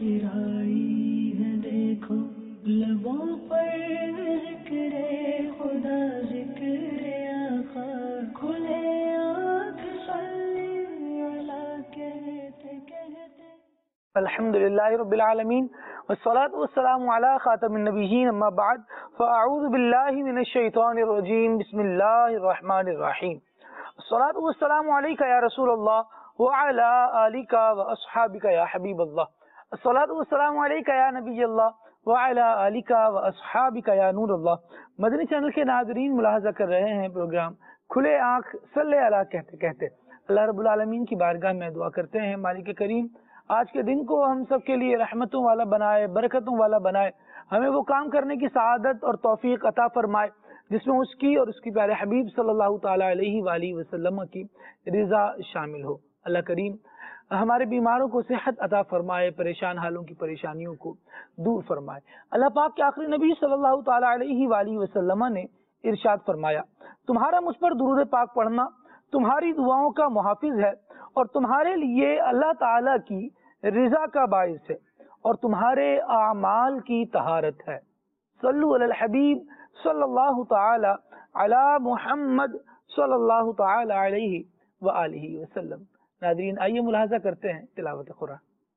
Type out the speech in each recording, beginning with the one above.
मुस्कुराई है देखो लबों पर ज़िक्र खुदा ज़िक्र आका खुले आँख सल्ली अला कहते कहते अल्हम्दुलिल्लाहि रब्बिल आलमीन वस्सलातु वस्सलामु अला खातमिन नबिय्यीन अम्मा बाद फ़अऊज़ु बिल्लाहि मिनश शैतानिर रजीम बिस्मिल्लाहिर रहमानिर रहीम अस्सलातु वस्सलामु अलैका या रसूलल्लाह व अला आलिका व अस्हाबिका या हबीबल्लाह अस्सलातु वस्सलामु अलैका या नबियल्लाह व अला आलिका व अस्हाबिका या नूरल्लाह। मदनी चैनल के नाज़रीन मुलाहज़ा कर रहे हैं प्रोग्राम खुले आँख सल्ले अला कहते कहते। अल्लाह रब्बुल आलमीन की बारगाह में दुआ करते हैं मालिक करीम आज के दिन को हम सब के लिए रहमतों वाला बनाए, बरकतों वाला बनाए, हमें वो काम करने की सआदत और तौफीक अता फरमाए जिसमें उसकी और उसकी प्यारे हबीब सल्लल्लाहु ताला अलैहि वालैहि वसल्लम की रिज़ा शामिल हो। अल्लाह करीम हमारे बीमारों को सेहत अता फरमाए, परेशान हालों की परेशानियों को दूर फरमाए। अल्लाह पाक के आखिरी नबी सल्लल्लाहु ताला अलैहि वालैहि वसल्लम ने इरशाद फरमाया, तुम्हारा मुझ पर दुरूद पाक पढ़ना तुम्हारी दुआओं का मुहाफिज है और तुम्हारे लिए अल्लाह ताला की रिजा का बाइस है और तुम्हारे आमाल की तहारत है। सल्लु अलल हबीब सल्लल्लाहु ताला अला मुहम्मद सल्लल्लाहु ताला अलैहि व आलिहि वसल्लम। नाज़रीन आइए मुलाहज़ा करते हैं तिलावत कुरान।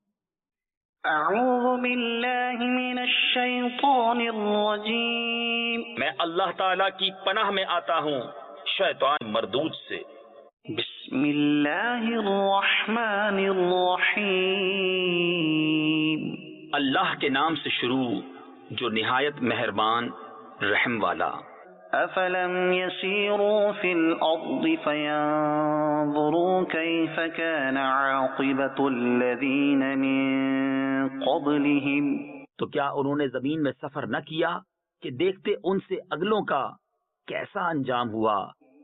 अऊज़ु बिल्लाहि मिनश शैतानिर रजीम। मैं अल्लाह ताला की पनाह में आता हूँ शैतान मरदूद से। बिस्मिल्लाहिर रहमानिर रहीम। अल्लाह के नाम से शुरू जो निहायत मेहरबान रहम वाला। अफलम यसीरू फिल अर्दि फयंज़ुरू कैफ़ कान आक़िबतुल लज़ीन मिन क़ब्लिहिम। तो क्या उन्होंने जमीन में सफर न किया कि देखते उनसे अगलों का कैसा अंजाम हुआ।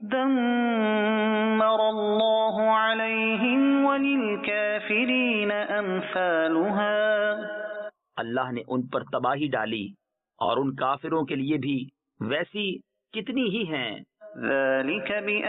दम्मरल्लाहु अलैहिम वलिलकाफिरीन अम्सालुहा। अल्लाह ने उन पर तबाही डाली और उन काफिरों के लिए भी वैसी कितनी ही हैं। ज़ालिक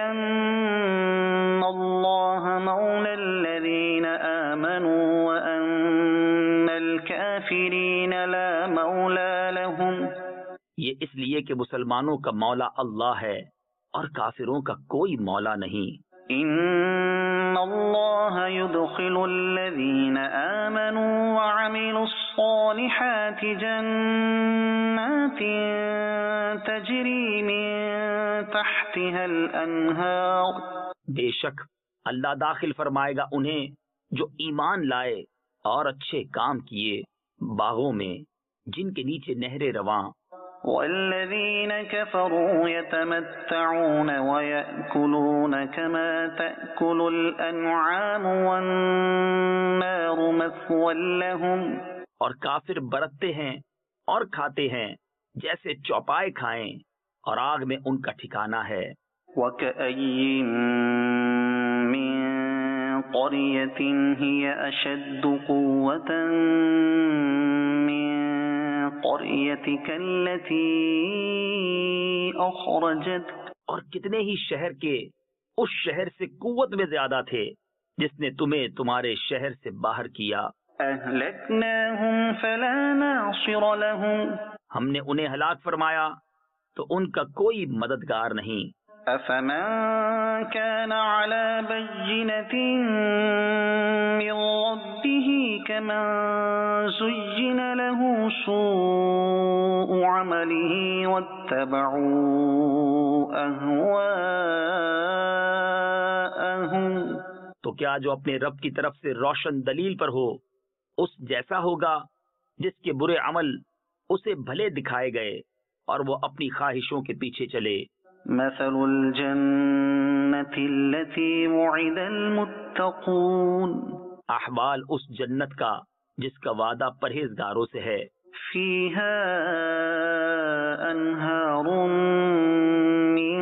बिअन्नल्लाह मौलल्लज़ीन आमनू व अन्नल काफिरीन ला मौला लहुम। ये इसलिए कि मुसलमानों का मौला अल्लाह है और काफिरों का कोई मौला नहीं। इन्नल्लाह युदखिलुल्लज़ीन आमनू व अमिलुस्सालिहाति जन्नातिन तजरी मिन तहतिहल अन्हार। बेशक अल्लाह दाखिल फरमाएगा उन्हें जो ईमान लाए और अच्छे काम किए बागों में जिनके नीचे नहरें रवां। वल्लज़ीन कफ़रू यतमत्तऊन वयअकुलून कमा तअकुलुल अन्आम वन्नारु मस्वल लहुम। और काफिर बरतते हैं और खाते हैं जैसे चौपाए खाएं और आग में उनका ठिकाना है। वकअय्यिन मिन क़रियतिन हिय अशद्दु क़ुव्वतन मिन क़रियतिका अल्लती अख़रजतक। और कितने ही शहर के उस शहर से कुव्वत में ज्यादा थे जिसने तुम्हें तुम्हारे शहर से बाहर किया। अहलकनाहुम फला नासिर लहुम। हमने उन्हें हलाक फरमाया तो उनका कोई मददगार नहीं। अफमन कान अला बय्यिनतिन मिन रब्बिही कमन ज़ुय्यिन लहू सूअु अमलिही वत्तबऊ अहवाअहुम। तो क्या जो अपने रब की तरफ से रोशन दलील पर हो उस जैसा होगा जिसके बुरे अमल उसे भले दिखाए गए और वो अपनी ख्वाहिशों के पीछे चले। मसलुल जन्नति अल्लती वुइदल मुत्तकून। अहवाल उस जन्नत का जिसका वादा परहेजगारों से है। फीहा अनहारुन मिन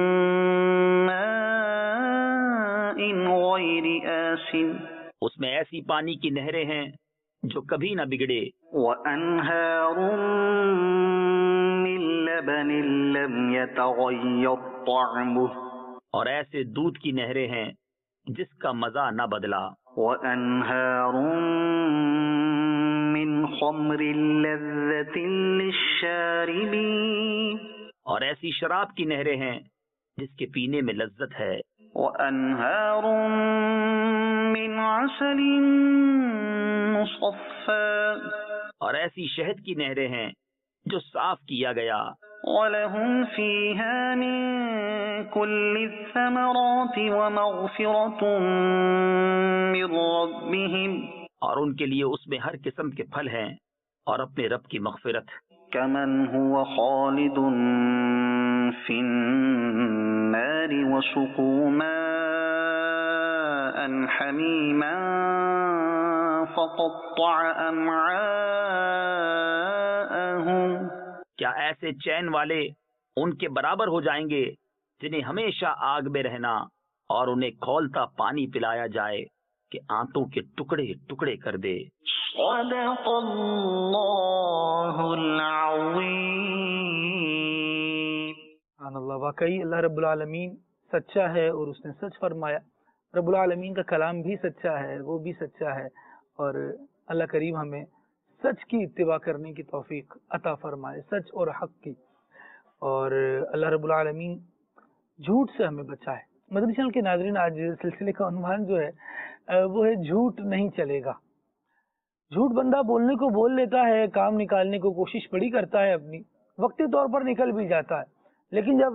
माइन गैरि आसिन। उसमें ऐसी पानी की नहरें हैं जो कभी न बिगड़े। व अनहारुन मिन लबनिन लम यतगय्यर तअमुहु। और ऐसे दूध की नहरें हैं जिसका मजा न बदला। वअन्हारुम من خمر لذة للشاربين اور ایسی شراب کی نہریں ہیں جس کے پینے میں لذت ہے. وأنهار من عسل مصفى اور ایسی شہد کی نہریں ہیں جو صاف کیا گیا. وَلَهُمْ فِيهَا مِن كُلِّ الثَّمَرَاتِ وَمَغْفِرَةٌ مِّن رَّبِّهِمْ اور ان کے لیے اس میں ہر قسم کے پھل ہیں اور اپنے رب کی مغفرت. كَمَنْ هُوَ خَالِدٌ فِي النَّارِ وَسُقُوا مَاءً حَمِيمًا فَقَطَّعَ أَمْعَاءَهُمْ کیا ایسے چین والے ان کے برابر ہو جائیں گے جنہیں ہمیشہ آگ میں رہنا اور انہیں کھولتا پانی پلایا جائے کہ آنتوں کے ٹکڑے ٹکڑے کر دے. صدق اللہ العظیم. سبحان اللہ. واقعی اللہ رب العالمین سچا ہے اور اس نے سچ فرمایا. رب العالمین کا کلام بھی سچا ہے، وہ بھی سچا ہے، اور اللہ کریم ہمیں سچ کی اتباع کرنے کی توفیق عطا فرمائے، سچ اور حق کی. اور اللہ رب العالمین جھوٹ سے ہمیں بچائے. مدنی چینل کے ناظرین، آج سلسلے کا عنوان جو ہے وہ ہے جھوٹ نہیں چلے گا. جھوٹ بندہ بولنے کو بول لیتا ہے، کام نکالنے کو کوشش بڑی کرتا ہے اپنی، وقتی طور پر نکل بھی جاتا ہے، لیکن جب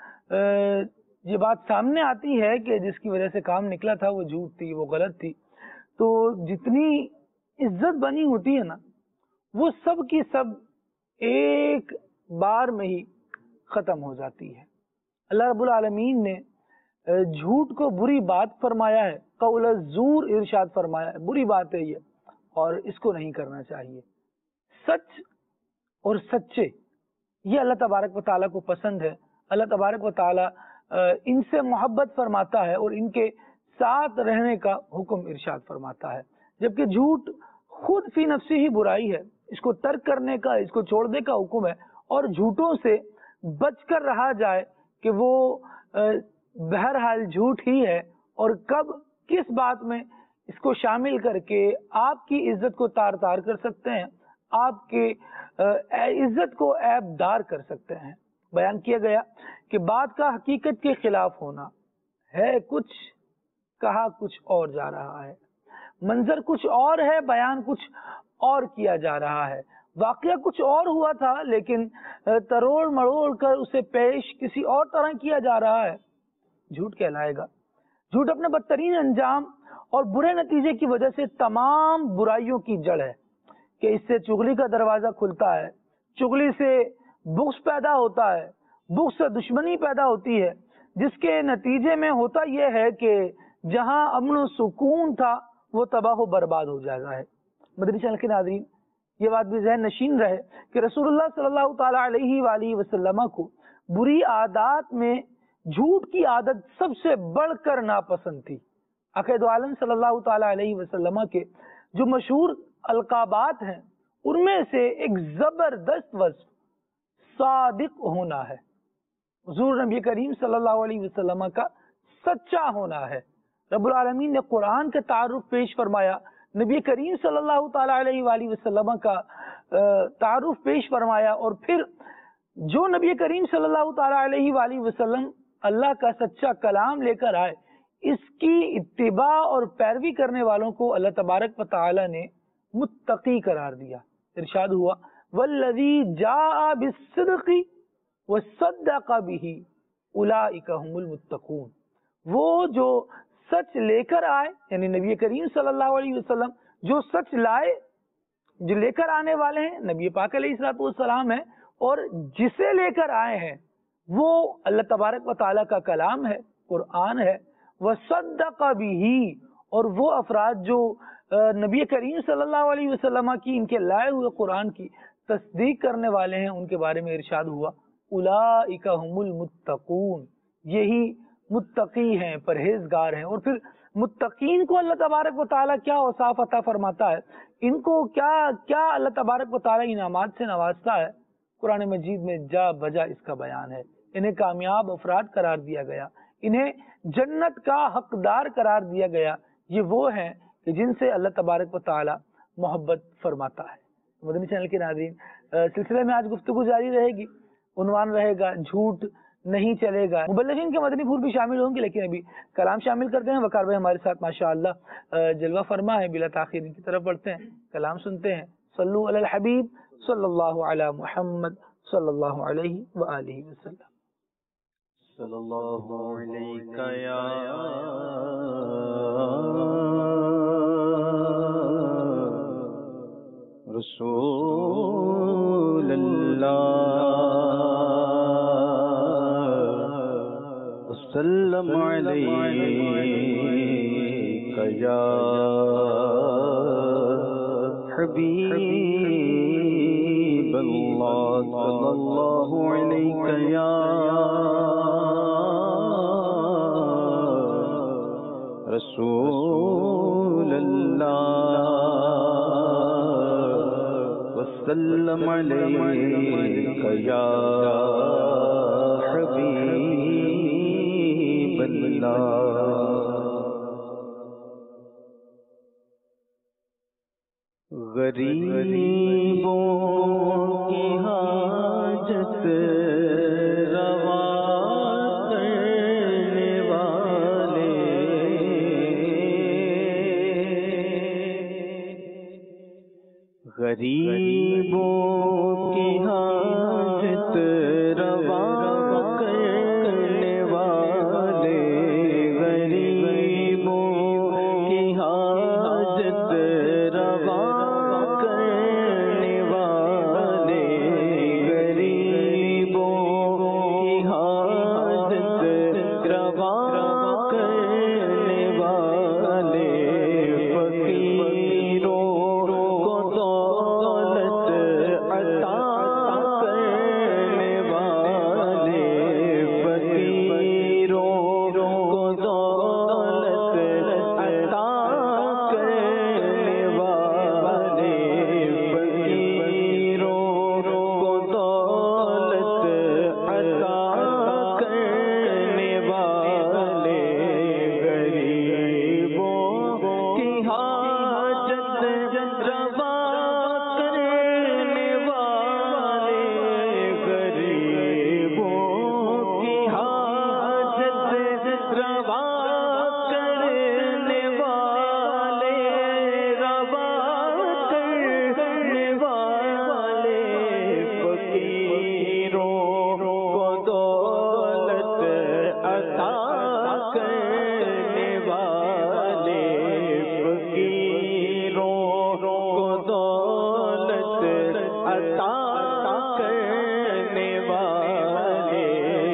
یہ بات سامنے آتی ہے کہ جس کی وجہ سے کام نکلا تھا وہ جھوٹ تھی، وہ غلط تھی، تو جتنی عزت بنی ہوتی ہے نا وہ سب کی سب ایک بار میں ہی ختم ہو جاتی ہے. اللہ رب العالمین نے جھوٹ کو بری بات فرمایا ہے، قول الزور ارشاد فرمایا ہے، بری بات ہے یہ اور اس کو نہیں کرنا چاہیے. سچ اور سچے یہ اللہ تبارک و تعالیٰ کو پسند ہے. اللہ تبارک و تعالیٰ ان سے محبت فرماتا ہے اور ان کے ساتھ رہنے کا حکم ارشاد فرماتا ہے. جبکہ جھوٹ خود فی نفسی ہی برائی ہے، اس کو ترک کرنے کا، اس کو چھوڑنے کا حکم ہے، اور جھوٹوں سے بچ کر رہا جائے کہ وہ بہرحال جھوٹ ہی ہے، اور کب کس بات میں اس کو شامل کر کے آپ کی عزت کو تار تار کر سکتے ہیں، آپ کی عزت کو عیب دار کر سکتے ہیں. بیان کیا گیا کہ بات کا حقیقت کے خلاف ہونا ہے کچھ، کہا کچھ اور جا رہا ہے، منظر کچھ اور ہے، بیان کچھ اور کیا جا رہا ہے، واقعہ کچھ اور ہوا تھا لیکن تروڑ مڑوڑ کر اسے پیش کسی اور طرح کیا جا رہا ہے. جھوٹ کہلائے گا. جھوٹ اپنے بدترین انجام اور برے نتیجے کی وجہ سے تمام برائیوں کی جڑ ہے کہ اس سے چغلی کا دروازہ کھلتا ہے، چغلی سے بغض پیدا ہوتا ہے، بغض سے دشمنی پیدا ہوتی ہے، جس کے نتیجے میں ہوتا یہ ہے کہ جہاں امن و سکون تھا وہ تباہ و برباد ہو جاتا ہے. مدنی چینل کے ناظرین، یہ بات بھی ذہن نشین رہے کہ رسول اللہ صلی اللہ تعالی علیہ وآلہ وسلم کو بری عادات میں جھوٹ کی عادت سب سے بڑھ کر ناپسند تھی. عقائد عالم صلی اللہ تعالی علیہ وسلم کے جو مشہور القابات ہیں ان میں سے ایک زبردست وصف صادق ہونا ہے. حضور نبی کریم صلی اللہ علیہ وسلم کا سچا ہونا ہے. رب العالمین نے قرآن کا تعارف پیش فرمایا، نبی کریم صلی اللہ تعالی علیہ وآلہ وسلم کا تعارف پیش فرمایا، اور پھر جو نبی کریم صلی اللہ تعالی علیہ وآلہ وسلم اللہ کا سچا کلام لے کر آئے، اس کی اتباع اور پیروی کرنے والوں کو اللہ تبارک و تعالی نے متقی قرار دیا. ارشاد ہوا والذی جاء بالصدق وصدق به اولئک هم المتقون. وہ جو سچ لے کر آئے، یعنی نبی کریم صلی اللہ علیہ وسلم جو سچ لائے، جو لے کر آنے والے ہیں نبی پاک علیہ الصلوۃ والسلام ہے، اور جسے لے کر آئے ہیں وہ اللہ تبارک و تعالیٰ کا کلام ہے، قرآن ہے. وصدق به، اور وہ افراد جو نبی کریم صلی اللہ علیہ وسلم کی ان کے لائے ہوئے قرآن کی تصدیق کرنے والے ہیں، ان کے بارے میں ارشاد ہوا اولئک هم المتقون، یہی متقی ہیں، پرہیزگار ہیں. اور پھر متقین کو اللہ تبارک و تعالیٰ کیا اوصاف عطا فرماتا ہے، ان کو کیا اللہ تبارک و تعالیٰ انعامات سے نوازتا ہے، قرآن مجید میں جا بجا اس کا بیان ہے. انہیں کامیاب افراد قرار دیا گیا، انہیں جنت کا حقدار قرار دیا گیا. یہ وہ ہیں کہ جن سے اللہ تبارک و تعالیٰ محبت فرماتا ہے. مدنی چینل کے ناظرین، سلسلے میں آج گفتگو جاری رہے گی، عنوان رہے گا جھوٹ نہیں چلے گا۔ مبلغین کے مدنی پھول بھی شامل ہوں گے، لیکن ابھی کلام شامل کرتے ہیں۔ وقار بھائی ہمارے ساتھ ماشاءاللہ جلوہ فرما ہے، بلا تاخیر ان کی طرف بڑھتے ہیں، کلام سنتے ہیں۔ صلو علی الحبیب صلی اللہ علی محمد صلی اللہ علیہ وآلہ وسلم۔ صلی اللہ علیہ یا رسول اللہ، وسلم علیک یا حبیب اللہ، صلی اللہ علیک یا رسول اللہ، وسلم علیک یا حبیب اللہ۔ غریبوں کی حاجت روا کرنے والے، غریبوں کی حاجت روا کرنے والے، غریبوں کی حاجت روا کرنے والے، غریبوں کی حاجت روا کرنے والے، فقیروں کو دولت عطا کرنے والے، فقیروں کو دولت عطا کرنے والے، فقیروں کو دولت عطا کرنے والے، غریبوں کی حاجت روا کرنے والے، غریبوں کی حاجت روا کرنے والے، روا کرنے والے، فقیروں کو دولت عطا کرنے والے، فقیروں کو دولت عطا کرنے والے،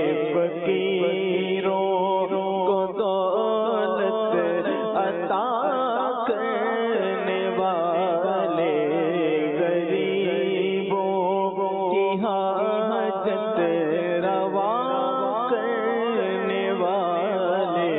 فقیروں کو دولت عطا کرنے والے، غریبوں کی حاجت روا کرنے والے،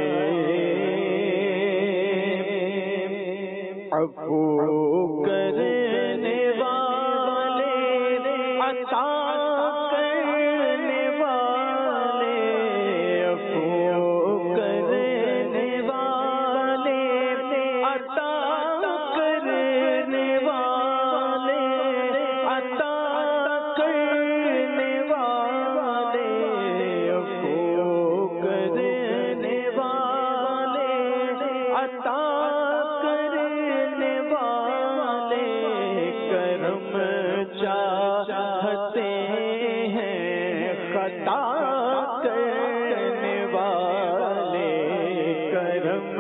عفو کرنے والے، عطا کرنے والے، عفو کرنے والے، عطا کرنے والے، عطا کرنے والے، عفو کرنے والے، عطا کرنے والے، کرم چاہتے ہیں خطا کرنے والے، کرم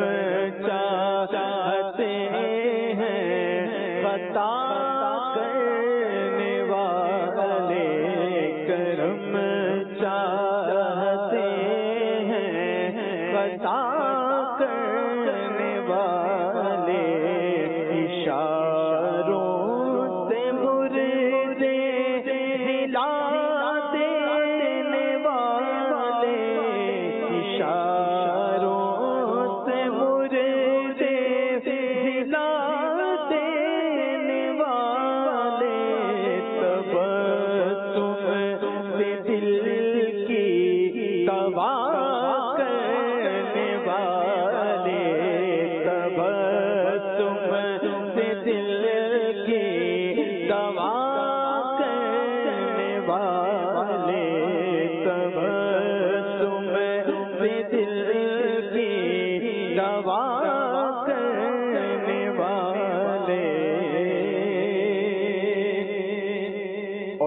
چاہتے ہیں خطا کرنے والے، کرم چاہتے ہیں خطا کرنے والے، اشاروں سے مردے دلا دینے والے، اشاروں سے مردے دلا دینے والے، تبسم سے دل کی دوا کرنے والے، تبسم سے دل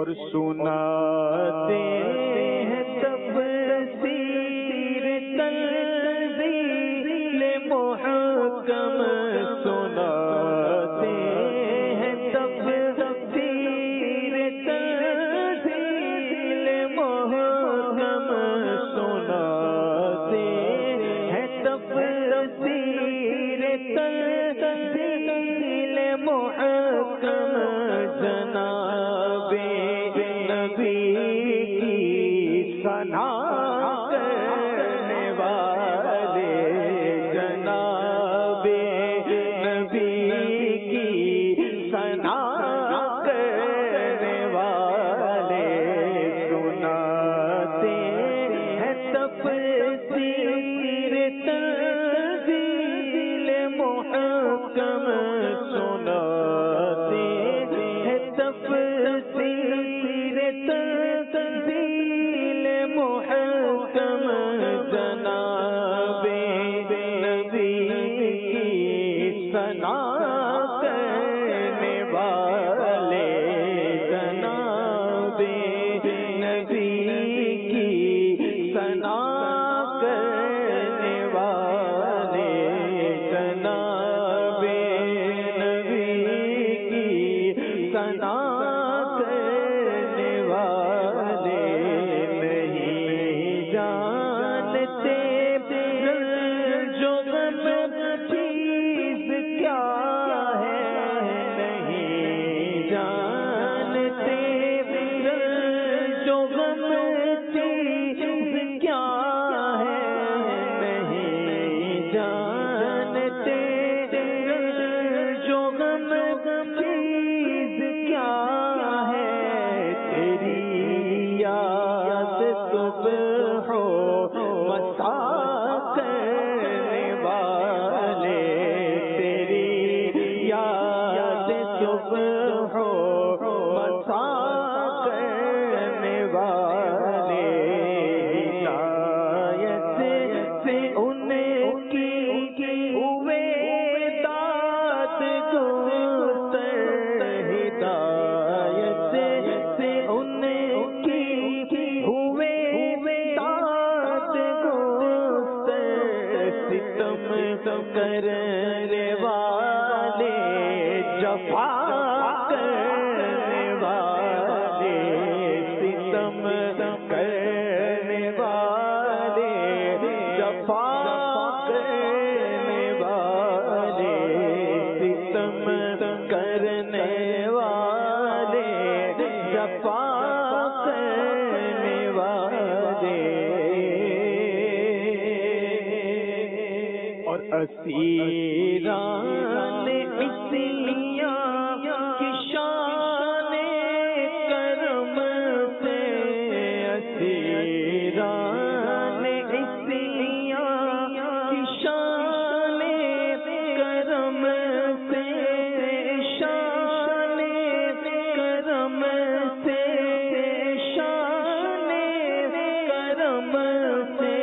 اور سناتے ہیں تفسیر تنزیل محکم، سناتے ہیں تفسیر تنزیل محکم، سناتے ہیں تفسیر تنزیل محکم، جناب نبی کی ثنا کرنے والے، جناب نبی کی ثنا کرنے والے، سناتے ہیں تفسیر تنزیل محکم، سناتے ہیں تفسیر تنزیل محکم، جناب نبی کی ثنا کرنے والے، جناب نبی کی ثنا کرنے والے، جناب نبی کی ثنا کرنے والے، نہیں جانتے جو غم چیز کیا ہے، نہیں جانتے جو غم چیز کیا ہے، نہیں جانتے جو غم چیز کیا ہے، تیری یاد صبح و مساء کرنے والے، تیری یاد صبح و مساء کرنے والے، ہدایت سے ان کی ہوئے داد گستر، ہدایت سے ان کی ہوئے داد گستر، ستم کرنے والے، جفا کرنے والے، ستم کرنے والے، جفا کرنے والے، ستم کرنے والے، جفا کرنے والے، اور اسیران عیسیاں کی شان کرم سے، اسیران عیسیاں کی شان کرم سے، شان کرم سے، شان کرم سے،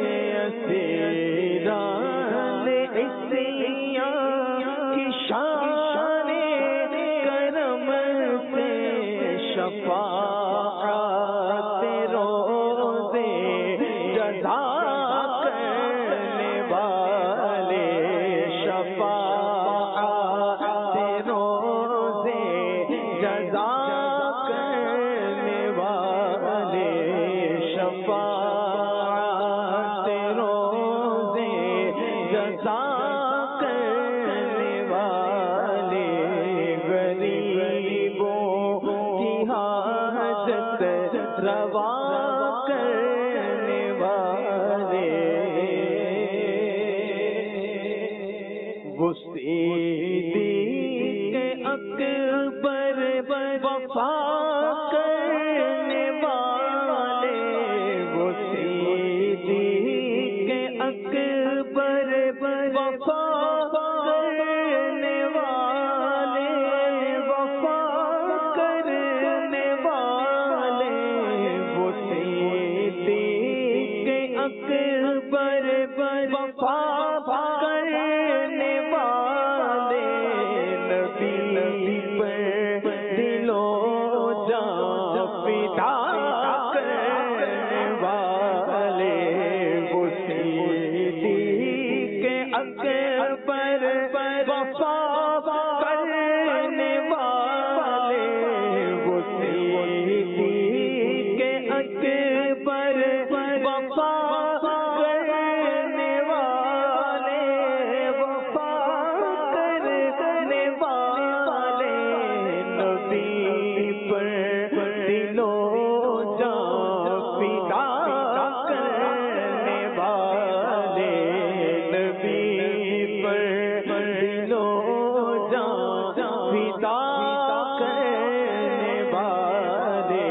اسیران عیسیاں کی شان کرم سے، شفاعت روزے جزا کرنے والے، شفاعت روزے جزا کرنے والے، شفاعت روزے جزا کرنے والے، غریبوں کی حاجت روا کرنے والے، وہ صدیق اکبر وفا کرنے والے، وہ صدیق اکبر وفا کرنے والے، وفا کرنے والے، وہ صدیق اکبر وفا کرنے والے، نبی پر دلوں کرنے والے وہ صدیق اکبر وفا کرنے والے وفا کرنے والے نبی پر دلوں جان فدا کرنے والے نبی پر دلوں جان فدا کرنے والے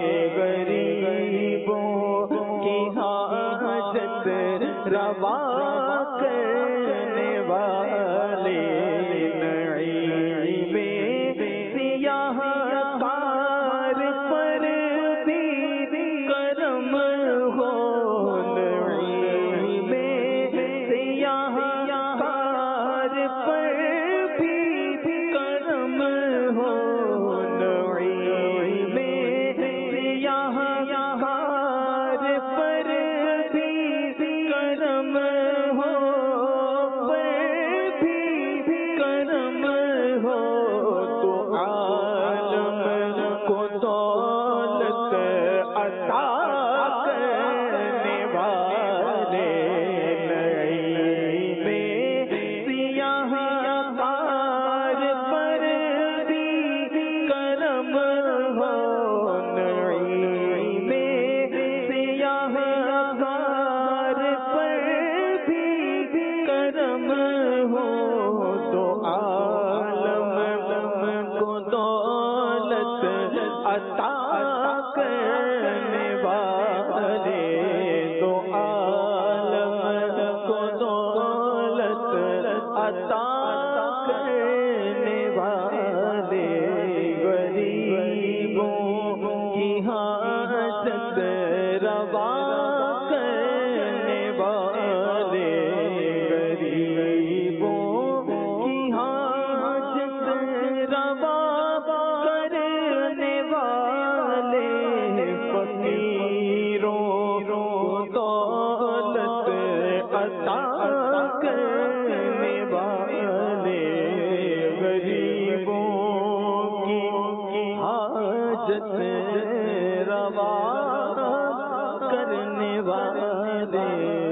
غریبوں کی حاجت روا کرنے والے نعیم سیاہ کار پر بھی کرم ہو نعیم سیاہ کار پر بھی کرم ہو نعیم سیاہ کار پر بھی کرم ہو پر بھی کرم ہو تو عالم کو دولت عطا کرنے والے نعیم سیاہ کار پر بھی کرم ہو نعیم سیاہ کار پر بھی کرم ہو تو عالم کو دولت عطا کرنے والے تو عالم کو دولت عطا کرنے والے غریبوں کی حاجت روا کرنے والے غریبوں کی حاجت روا کرنے والے فقیروں کو دولت عطا کرنے والے غریبوں کی حاجت روا کرنے والے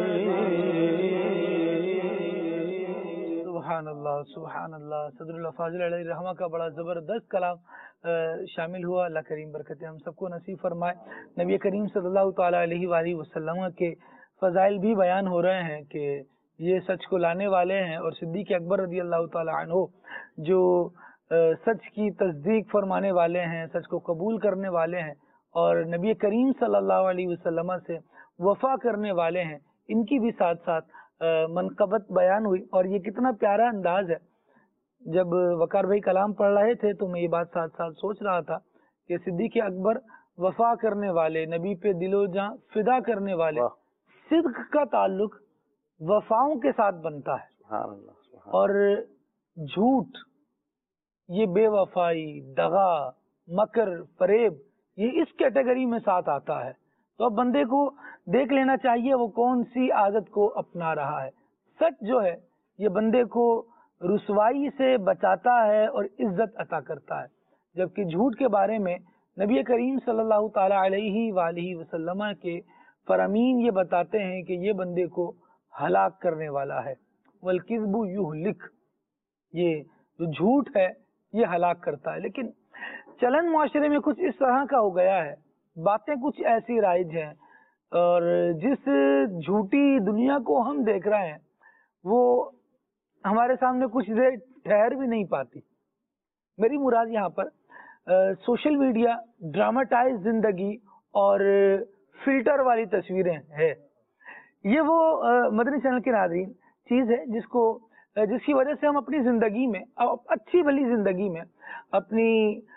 سبحان اللہ سبحان اللہ. صدر اللہ فاضل علیہ رحمہ کا بڑا زبردست کلام شامل ہوا. اللہ کریم برکتیں ہم سب کو نصیب فرمائے. نبی کریم صلی اللہ تعالی علیہ وآلہ وسلم کے فضائل بھی بیان ہو رہے ہیں کہ یہ سچ کو لانے والے ہیں، اور صدیق اکبر رضی اللہ تعالی عنہ جو سچ کی تصدیق فرمانے والے ہیں، سچ کو قبول کرنے والے ہیں، اور نبی کریم صلی اللہ علیہ وسلم سے وفا کرنے والے ہیں. ان کی بھی ساتھ ساتھ منقبت بیان ہوئی. اور یہ کتنا پیارا انداز ہے. جب وقار بھائی کلام پڑھ رہے تھے تو میں یہ بات ساتھ ساتھ سوچ رہا تھا کہ صدیق اکبر وفا کرنے والے، نبی پہ دل و جاں فدا کرنے والے. صدق کا تعلق وفاؤں کے ساتھ بنتا ہے، اور جھوٹ، یہ بے وفائی، دغا، مکر، فریب، یہ اس کیٹیگری میں ساتھ آتا ہے. تو اب بندے کو دیکھ لینا چاہیے وہ کون سی عادت کو اپنا رہا ہے. سچ جو ہے یہ بندے کو رسوائی سے بچاتا ہے اور عزت عطا کرتا ہے، جبکہ جھوٹ کے بارے میں نبی کریم صلی اللہ تعالی علیہ وآلہ وسلم کے فرامین یہ بتاتے ہیں کہ یہ بندے کو ہلاک کرنے والا ہے. والکذب یہلک، یہ جو جھوٹ ہے یہ ہلاک کرتا ہے. لیکن چلن معاشرے میں کچھ اس طرح کا ہو گیا ہے، باتیں کچھ ایسی رائج ہیں، اور جس جھوٹی دنیا کو ہم دیکھ رہے ہیں وہ ہمارے سامنے کچھ دیر ٹھہر بھی نہیں پاتی. میری مراد یہاں پر سوشل میڈیا، ڈراماٹائز زندگی اور فلٹر والی تصویریں ہے. یہ وہ مدنی چینل کے ناظرین چیز ہے جس کی وجہ سے ہم اپنی زندگی میں، اچھی بھلی زندگی میں، اپنی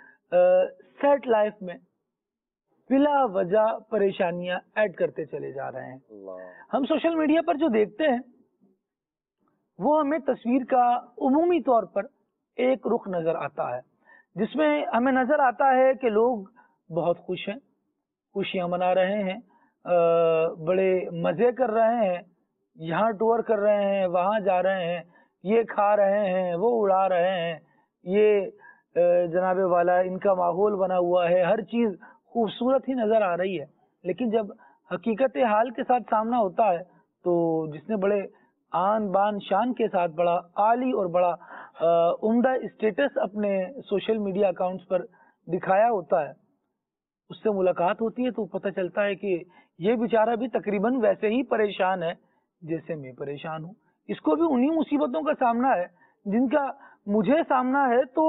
سیٹ لائف میں بلا وجہ پریشانیاں ایڈ کرتے چلے جا رہے ہیں. ہم سوشل میڈیا پر جو دیکھتے ہیں وہ ہمیں تصویر کا عمومی طور پر ایک رخ نظر آتا ہے، جس میں ہمیں نظر آتا ہے کہ لوگ بہت خوش ہیں، خوشیاں منا رہے ہیں، بڑے مزے کر رہے ہیں، یہاں ٹور کر رہے ہیں، وہاں جا رہے ہیں، یہ کھا رہے ہیں، وہ اڑا رہے ہیں، یہ جناب والا ان کا ماحول بنا ہوا ہے، ہر چیز خوبصورت ہی نظر آ رہی ہے. لیکن جب حقیقت حال کے ساتھ سامنا ہوتا ہے تو جس نے بڑے آن بان شان کے ساتھ بڑا عالی اور بڑا عمدہ اسٹیٹس اپنے سوشل میڈیا اکاؤنٹس پر دکھایا ہوتا ہے، اس سے ملاقات ہوتی ہے تو پتہ چلتا ہے کہ یہ بیچارہ بھی تقریباً ویسے ہی پریشان ہے جیسے میں پریشان ہوں. اس کو بھی انہی مصیبتوں کا سامنا ہے جن کا مجھے سامنا ہے. تو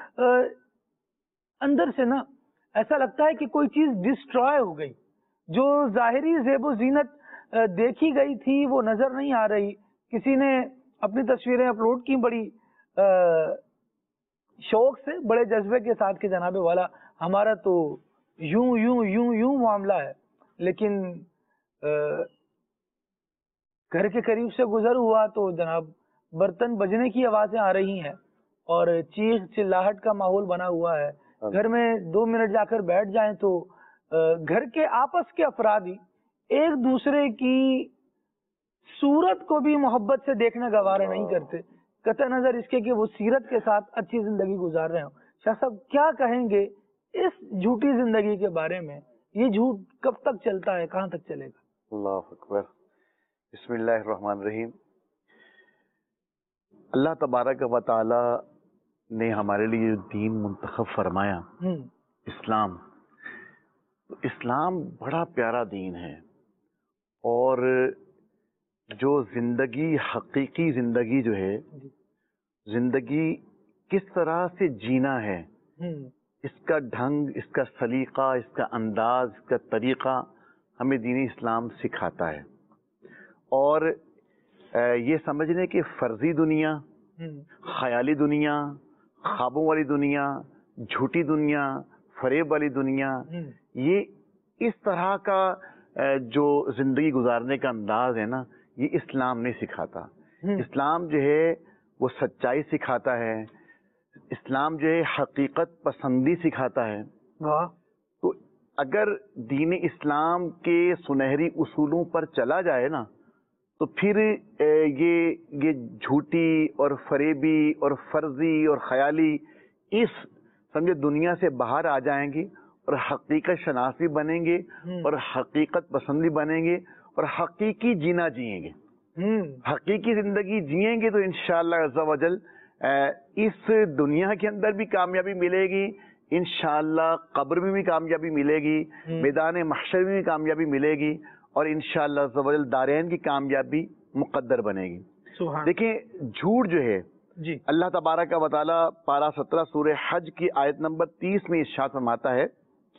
اندر سے نا ایسا لگتا ہے کہ کوئی چیز ڈسٹرائے ہو گئی، جو ظاہری زیب و زینت دیکھی گئی تھی وہ نظر نہیں آ رہی. کسی نے اپنی تصویریں اپلوڈ کی بڑی شوق سے، بڑے جذبے کے ساتھ کہ جناب والا ہمارا تو یوں یوں یوں یوں معاملہ ہے، لیکن گھر کے قریب سے گزر ہوا تو جناب برتن بجنے کی آوازیں آ رہی ہیں اور چیخ چلاہٹ کا ماحول بنا ہوا ہے. گھر میں 2 منٹ جا کر بیٹھ جائیں تو گھر کے آپس کے افراد ہی ایک دوسرے کی صورت کو بھی محبت سے دیکھنا گوارا نہیں کرتے، قطع نظر اس کے کہ وہ سیرت کے ساتھ اچھی زندگی گزار رہے ہوں. شاہ صاحب کیا کہیں گے اس جھوٹی زندگی کے بارے میں؟ یہ جھوٹ کب تک چلتا ہے، کہاں تک چلے گا؟ اللہ اکبر. بسم اللہ الرحمن الرحیم. اللہ تبارک و تعالی نے ہمارے لیے دین منتخب فرمایا اسلام. اسلام بڑا پیارا دین ہے، اور جو زندگی، حقیقی زندگی جو ہے، زندگی کس طرح سے جینا ہے، اس کا ڈھنگ، اس کا سلیقہ، اس کا انداز، اس کا طریقہ ہمیں دین اسلام سکھاتا ہے. اور یہ سمجھنے کہ فرضی دنیا، خیالی دنیا، خوابوں والی دنیا، جھوٹی دنیا، فریب والی دنیا، یہ اس طرح کا جو زندگی گزارنے کا انداز ہے نا، یہ اسلام نہیں سکھاتا. اسلام جو ہے وہ سچائی سکھاتا ہے، اسلام جو ہے حقیقت پسندی سکھاتا ہے. تو اگر دین اسلام کے سنہری اصولوں پر چلا جائے نا تو پھر یہ جھوٹی اور فریبی اور فرضی اور خیالی اس سمجھے دنیا سے باہر آ جائیں گی، اور حقیقت شناسی بنیں گے، اور حقیقت پسندی بنیں گے، اور حقیقی جینا جئیں گے. حقیقی زندگی جئیں گے تو انشاءاللہ عز و جل اس دنیا کے اندر بھی کامیابی ملے گی، انشاءاللہ قبر میں بھی کامیابی ملے گی، میدان محشر میں بھی کامیابی ملے گی، اور انشاءاللہ عز و جل دارین کی کامیابی مقدر بنے گی. دیکھیں جھوٹ جو ہے، اللہ تبارک و تعالی پارہ 17 سورہ حج کی آیت نمبر 30 میں ارشاد فرماتا ہے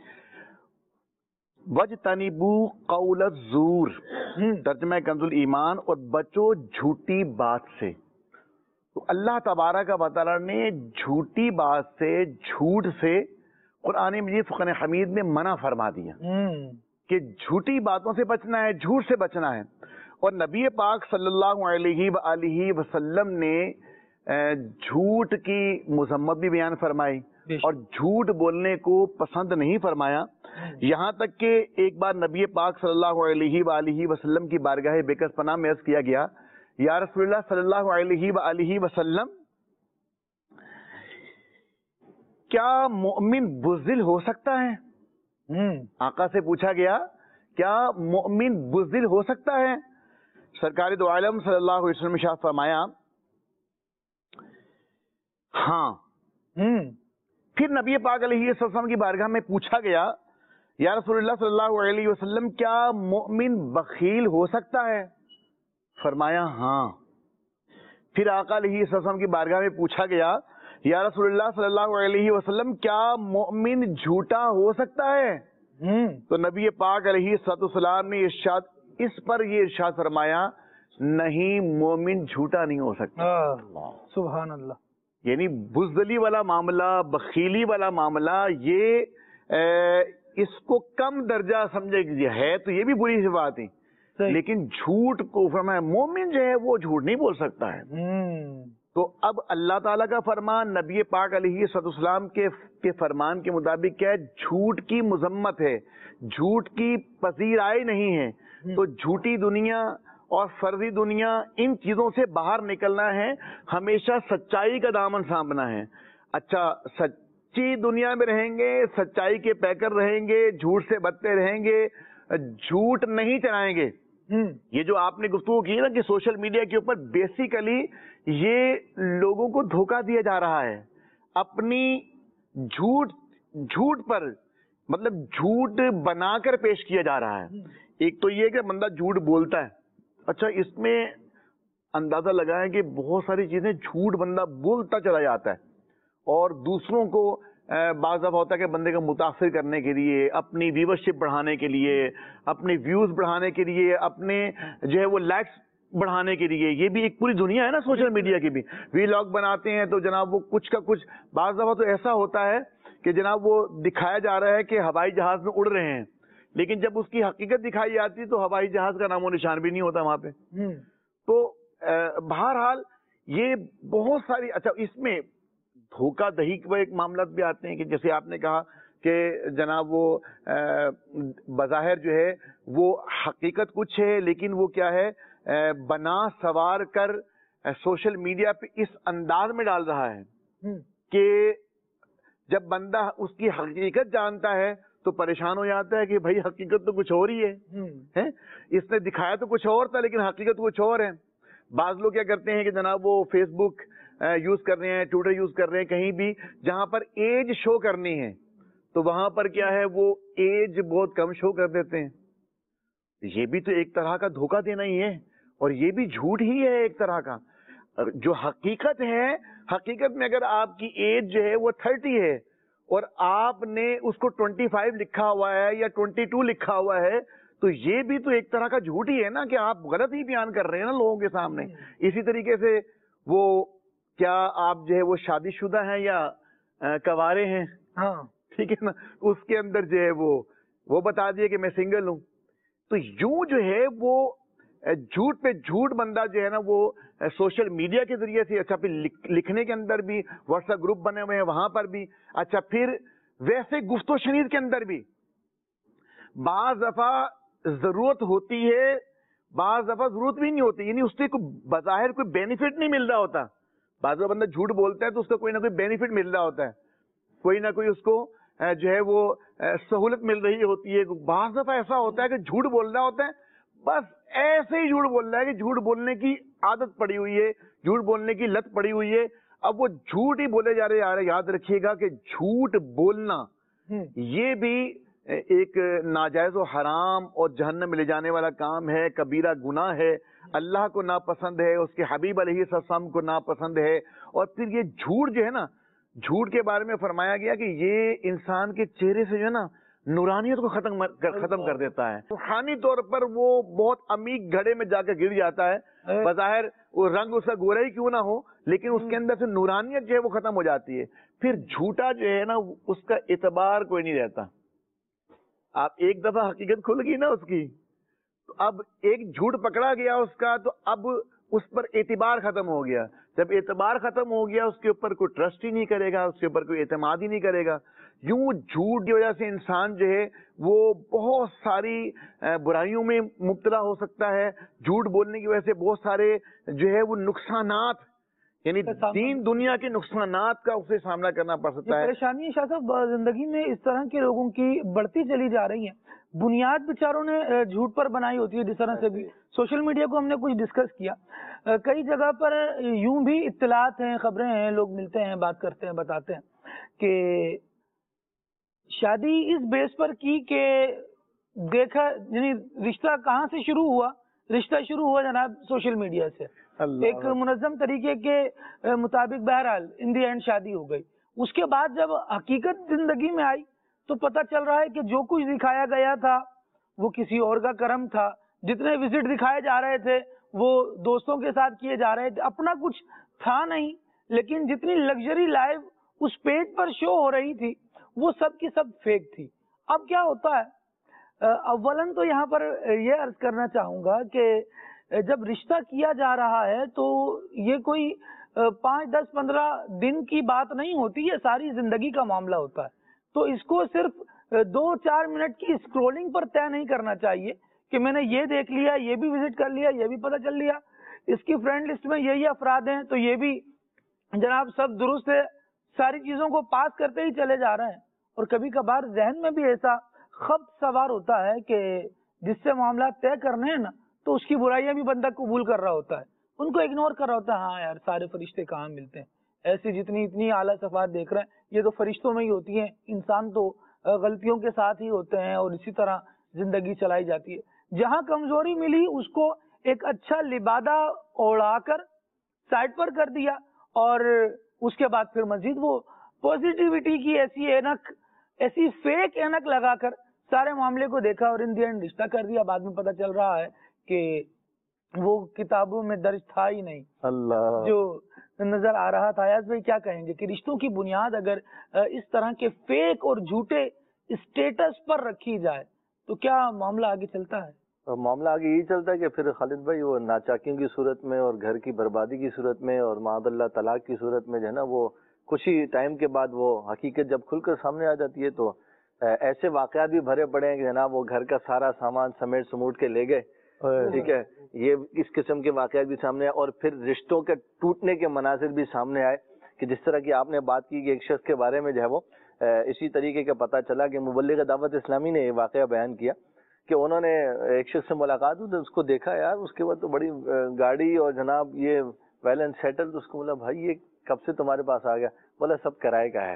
وَاجْتَنِبُوا قَوْلَ الزُّورِ، ترجمہ کنز الایمان، اور بچو جھوٹی بات سے. تو اللہ تبارک و تعالی نے جھوٹی بات سے، جھوٹ سے قرآن مجید فرقان حمید میں منع فرما دیا کہ جھوٹی باتوں سے بچنا ہے، جھوٹ سے بچنا ہے. اور نبی پاک صلی اللہ علیہ وآلہ وسلم نے جھوٹ کی مذمت بھی بیان فرمائی اور جھوٹ بولنے کو پسند نہیں فرمایا. یہاں تک کہ ایک بار نبی پاک صلی اللہ علیہ وآلہ وسلم کی بارگاہ بیکس پناہ میں عرض کیا گیا، یا رسول اللہ صلی اللہ علیہ وآلہ وسلم، کیا مومن بزدل ہو سکتا ہے؟ آقا سے پوچھا گیا کیا مومن بزدل ہو سکتا ہے؟ سرکار دو عالم صلی اللہ علیہ وسلم نے ارشاد فرمایا ہاں. پھر نبی پاک علیہ السلام کی بارگاہ میں پوچھا گیا، یا رسول اللہ صلی اللہ علیہ وسلم کیا مومن بخیل ہو سکتا ہے؟ فرمایا ہاں. پھر آقا علیہ السلام کی بارگاہ میں پوچھا گیا، یا رسول اللہ صلی اللہ علیہ وسلم کیا مومن جھوٹا ہو سکتا ہے؟ تو نبی پاک علیہ السلام نے اس پر یہ ارشاد فرمایا، نہیں، مومن جھوٹا نہیں ہو سکتا. سبحان اللہ. یعنی بزدلی والا معاملہ، بخیلی والا معاملہ، یہ اس کو کم درجہ سمجھے گی ہے تو یہ بھی بری سی بات ہے، لیکن جھوٹ کو فرمایا مومن جو ہے وہ جھوٹ نہیں بول سکتا ہے. تو اب اللہ تعالیٰ کا فرمان، نبی پاک علیہ السلام کے فرمان کے مطابق کیا ہے؟ جھوٹ کی مذمت ہے، جھوٹ کی پذیرائی نہیں ہے. تو جھوٹی دنیا اور فرضی دنیا، ان چیزوں سے باہر نکلنا ہے، ہمیشہ سچائی کا دامن سانپنا ہے. اچھا، سچی دنیا میں رہیں گے، سچائی کے پیکر رہیں گے، جھوٹ سے بچتے رہیں گے، جھوٹ نہیں چلائیں گے. یہ جو آپ نے گفتگو کی نا کہ سوشل میڈیا کے اوپر بیسیکلی یہ لوگوں کو دھوکہ دیا جا رہا ہے. اپنی جھوٹ پر مطلب جھوٹ بنا کر پیش کیا جا رہا ہے. ایک تو یہ کہ بندہ جھوٹ بولتا ہے. اچھا، اس میں اندازہ لگائیں کہ بہت ساری چیزیں جھوٹ بندہ بولتا چلا جاتا ہے اور دوسروں کو بعض دفعہ ہوتا ہے کہ بندے کو متاثر کرنے کے لیے، اپنی ویورشپ بڑھانے کے لیے، اپنی ویوز بڑھانے کے لیے، اپنے جو ہے وہ لائکس بڑھانے کے لیے، یہ بھی ایک پوری دنیا ہے نا سوشل میڈیا کی بھی. ویلاگ بناتے ہیں تو جناب وہ کچھ کا کچھ، بعض دفعہ تو ایسا ہوتا ہے کہ جناب وہ دکھایا جا رہا ہے کہ ہوائی جہاز میں اڑ رہے ہیں، لیکن جب اس کی حقیقت دکھائی جاتی ہے تو ہوائی جہاز کا نام و نشان بھی نہیں ہوتا وہاں پہ. تو بہرحال یہ بہت ساری، اچھا اس میں دھوکہ دہی کے ایک معاملات بھی آتے ہیں کہ جیسے آپ نے کہا کہ جناب وہ بظاہر جو ہے وہ حقیقت کچھ ہے، لیکن وہ کیا ہے بنا سوار کر سوشل میڈیا پہ اس انداز میں ڈال رہا ہے کہ جب بندہ اس کی حقیقت جانتا ہے تو پریشان ہو جاتا ہے کہ بھائی حقیقت تو کچھ اور ہی ہے. اس نے دکھایا تو کچھ اور تھا لیکن حقیقت کچھ اور ہے. بعض لوگ کیا کرتے ہیں کہ جناب وہ فیس بک یوز کر رہے ہیں، ٹویٹر یوز کر رہے ہیں، کہیں بھی جہاں پر ایج شو کرنی ہے تو وہاں پر کیا ہے وہ ایج بہت کم شو کر دیتے ہیں. یہ بھی تو ایک طرح کا دھوکہ دینا ہی ہے اور یہ بھی جھوٹ ہی ہے ایک طرح کا. جو حقیقت ہے، حقیقت میں اگر آپ کی ایج جو ہے وہ 30 ہے اور آپ نے اس کو 25 لکھا ہوا ہے یا 22 لکھا ہوا ہے تو یہ بھی تو ایک طرح کا جھوٹ ہی ہے نا کہ آپ غلط ہی بیان کر رہے ہیں نا لوگوں کے سامنے. اسی طریقے سے وہ کیا آپ جو ہے وہ شادی شدہ ہیں یا کوارے ہیں، ٹھیک ہے نا، اس کے اندر جو ہے وہ بتا دیے کہ میں سنگل ہوں. تو یوں جو ہے وہ جھوٹ پہ جھوٹ بندہ جو ہے نا وہ سوشل میڈیا کے ذریعے سے، اچھا پھر لکھنے کے اندر بھی واٹس ایپ گروپ بنے ہوئے ہیں وہاں پر بھی، اچھا پھر ویسے گفت و شنید کے اندر بھی بعض دفعہ ضرورت ہوتی ہے، بعض دفعہ ضرورت بھی نہیں ہوتی، یعنی اس سے کوئی بظاہر کوئی بینیفٹ نہیں مل رہا ہوتا. بعض دفعہ بندہ جھوٹ بولتا ہے تو اس کو کوئی نہ کوئی بینیفٹ مل رہا ہوتا ہے، کوئی نہ کوئی اس کو جو ہے وہ سہولت مل رہی ہوتی ہے. بعض دفعہ ایسا ہوتا ہے کہ جھوٹ بول رہا ہوتا ہے، بس ایسے ہی جھوٹ بول رہا ہے کہ جھوٹ بولنے کی عادت پڑی ہوئی ہے، جھوٹ بولنے کی لت پڑی ہوئی ہے. اب وہ جھوٹ ہی بولے جا رہے. یاد رکھیے گا کہ جھوٹ بولنا یہ بھی ایک ناجائز و حرام اور جہنم میں لے جانے والا کام ہے، کبیرہ گناہ ہے، اللہ کو ناپسند ہے، اس کے حبیب علیہ السلام کو ناپسند ہے. اور پھر یہ جھوٹ جو ہے نا، جھوٹ کے بارے میں فرمایا گیا کہ یہ انسان کے چہرے سے جو ہے نا نورانیت کو ختم کر دیتا ہے. روحانی طور پر وہ بہت عمیق گھڑے میں جا کے گر جاتا ہے، بظاہر وہ رنگ اس کا گورا ہی کیوں نہ ہو لیکن اس کے اندر سے نورانیت جو ہے وہ ختم ہو جاتی ہے. پھر جھوٹا جو ہے نا اس کا اعتبار کوئی نہیں رہتا. آپ ایک دفعہ حقیقت کھل گئی نا اس کی تو اب ایک جھوٹ پکڑا گیا اس کا تو اب اس پر اعتبار ختم ہو گیا. جب اعتبار ختم ہو گیا اس کے اوپر کوئی ٹرسٹ ہی نہیں کرے گا، اس کے اوپر کوئی اعتماد ہی نہیں کرے گا. یوں جھوٹ کی وجہ سے انسان جو ہے وہ بہت ساری برائیوں میں مبتلا ہو سکتا ہے. جھوٹ بولنے کی وجہ سے بہت سارے جو ہے وہ نقصانات، یعنی دین دنیا کے نقصانات کا اسے سامنا کرنا پڑ سکتا ہے. پریشانی شاہ صاحب زندگی میں اس طرح کے لوگوں کی بڑھتی چلی جا رہی ہیں. بنیاد بیچاروں نے جھوٹ پر بنائی ہوتی ہے. جس طرح سے بھی سوشل میڈیا کو ہم نے کچھ ڈسکس کیا، کئی جگہ پر یوں بھی اطلاعات ہیں، خبریں ہیں، لوگ ملتے ہیں، بات کرتے ہیں، بتاتے ہیں کہ شادی اس بیس پر کی کہ دیکھا، یعنی رشتہ کہاں سے شروع ہوا؟ رشتہ شروع ہوا جناب سوشل میڈیا سے. ایک منظم طریقے کے مطابق بہرحال ان دی اینڈ شادی ہو گئی. اس کے بعد جب حقیقت زندگی میں آئی تو پتہ چل رہا ہے کہ جو کچھ دکھایا گیا تھا وہ کسی اور کا کرم تھا. جتنے وزٹ دکھائے جا رہے تھے وہ دوستوں کے ساتھ کیے جا رہے تھے، اپنا کچھ تھا نہیں. لیکن جتنی لگژری لائف اس پیج پر شو ہو رہی تھی وہ سب کی سب فیک تھی. اب کیا ہوتا ہے، اولاً تو یہاں پر یہ عرض کرنا چاہوں گا کہ جب رشتہ کیا جا رہا ہے تو یہ کوئی 5, 10, 15 دن کی بات نہیں ہوتی، یہ ساری زندگی کا معاملہ ہوتا ہے. تو اس کو صرف 2-4 منٹ کی اسکرولنگ پر طے نہیں کرنا چاہیے، کہ میں نے یہ دیکھ لیا, یہ بھی وزٹ کر لیا, یہ بھی پتہ چل لیا, اس کی فرینڈ لسٹ میں یہی افراد ہیں, تو یہ بھی جناب سب درست ہے, ساری چیزوں کو پاس کرتے ہی چلے جا رہے ہیں. اور کبھی کبھار ذہن میں بھی ایسا خبط سوار ہوتا ہے کہ جس سے معاملات طے کرنے ہیں نا, تو اس کی برائیاں بھی بندہ قبول کر رہا ہوتا ہے, ان کو اگنور کر رہا ہوتا ہے. ہاں یار سارے فرشتے کہاں ملتے ہیں, ایسی جتنی اتنی اعلیٰ صفات دیکھ رہے ہیں یہ تو فرشتوں میں ہی ہوتی ہیں, انسان تو غلطیوں کے ساتھ ہی ہوتے ہیں, اور اسی طرح زندگی چلائی جاتی ہے. جہاں کمزوری ملی اس کو ایک اچھا لبادہ اوڑھا کر سائڈ پر کر دیا, اور اس کے بعد پھر مزید وہ پوزیٹیوٹی کی ایسی اینک, ایسی فیک اینک لگا کر سارے معاملے کو دیکھا, اور ان دی اینڈ رشتہ کر دیا. بعد میں پتہ چل رہا ہے کہ وہ کتابوں میں درج تھا ہی نہیں اللہ جو نظر آ رہا تھا. ایاز بھائی کیا کہیں گے کہ رشتوں کی بنیاد اگر اس طرح کے فیک اور جھوٹے اسٹیٹس پر رکھی جائے تو کیا معاملہ آگے چلتا ہے؟ معاملہ آگے یہی چلتا ہے کہ پھر خالد بھائی وہ ناچاکیوں کی صورت میں اور گھر کی بربادی کی صورت میں اور معاذ اللہ طلاق کی صورت میں جو ہے نا, وہ کچھ ہی ٹائم کے بعد وہ حقیقت جب کھل کر سامنے آ جاتی ہے تو ایسے واقعات بھی بھرے پڑے ہیں کہ جناب وہ گھر کا سارا سامان سمیٹ سموٹ کے لے گئے, ٹھیک ہے, یہ اس قسم کے واقعات بھی سامنے آئے, اور پھر رشتوں کے ٹوٹنے کے مناظر بھی سامنے آئے کہ جس طرح کی آپ نے بات کی کہ ایک شخص کے بارے میں جو ہے وہ اسی طریقے کا پتہ چلا کہ مبلغ دعوت اسلامی نے یہ واقعہ بیان کیا کہ انہوں نے ایک شخص سے ملاقات ہوئی تو اس کو دیکھا یار اس کے بعد تو بڑی گاڑی اور جناب یہ ویل اینڈ سیٹل, تو اس کو بولا بھائی یہ کب سے تمہارے پاس آ گیا؟ بولا سب کرائے کا ہے.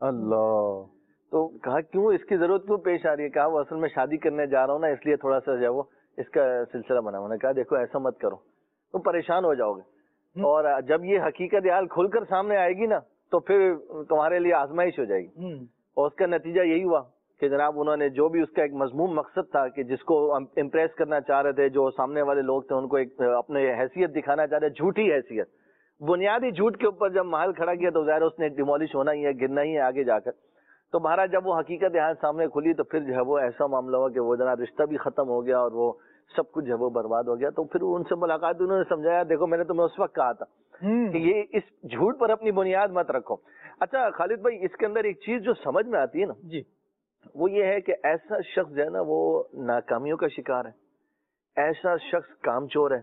اللہ. تو کہا کیوں, اس کی ضرورت کیوں پیش آ رہی ہے؟ کہا وہ اصل میں شادی کرنے جا رہا ہوں نا, اس لیے تھوڑا سا جو ہے وہ اس کا سلسلہ بنا. انہوں نے کہا دیکھو ایسا مت کرو, تم پریشان ہو جاؤ گے, اور جب یہ حقیقت حال کھل کر سامنے آئے گی نا تو پھر تمہارے لیے آزمائش ہو جائے گی. اور اس کا نتیجہ یہی ہوا کہ جناب انہوں نے جو بھی اس کا ایک مضمون مقصد تھا کہ جس کو امپریس کرنا چاہ رہے تھے, جو سامنے والے لوگ تھے ان کو ایک اپنے حیثیت دکھانا چاہ رہے, جھوٹی حیثیت, بنیادی جھوٹ کے اوپر جب محل کھڑا کیا تو ظاہر اس نے ڈیمولش ہونا ہی ہے, گرنا ہی ہے آگے جا کر. تو بہرحال جب وہ حقیقت یہاں سامنے کھلی تو پھر جو ہے وہ ایسا معاملہ ہوا کہ وہ جناب رشتہ بھی ختم ہو گیا اور وہ سب کچھ جو ہے وہ برباد ہو گیا. تو پھر ان سے ملاقات انہوں نے سمجھایا دیکھو میں نے تمہیں اس وقت کہا تھا کہ یہ اس جھوٹ پر اپنی بنیاد مت رکھو. اچھا خالد بھائی, اس کے اندر ایک چیز جو سمجھ میں آتی ہے نا جی, وہ یہ ہے کہ ایسا شخص جو ہے نا وہ ناکامیوں کا شکار ہے, ایسا شخص کام چور ہے,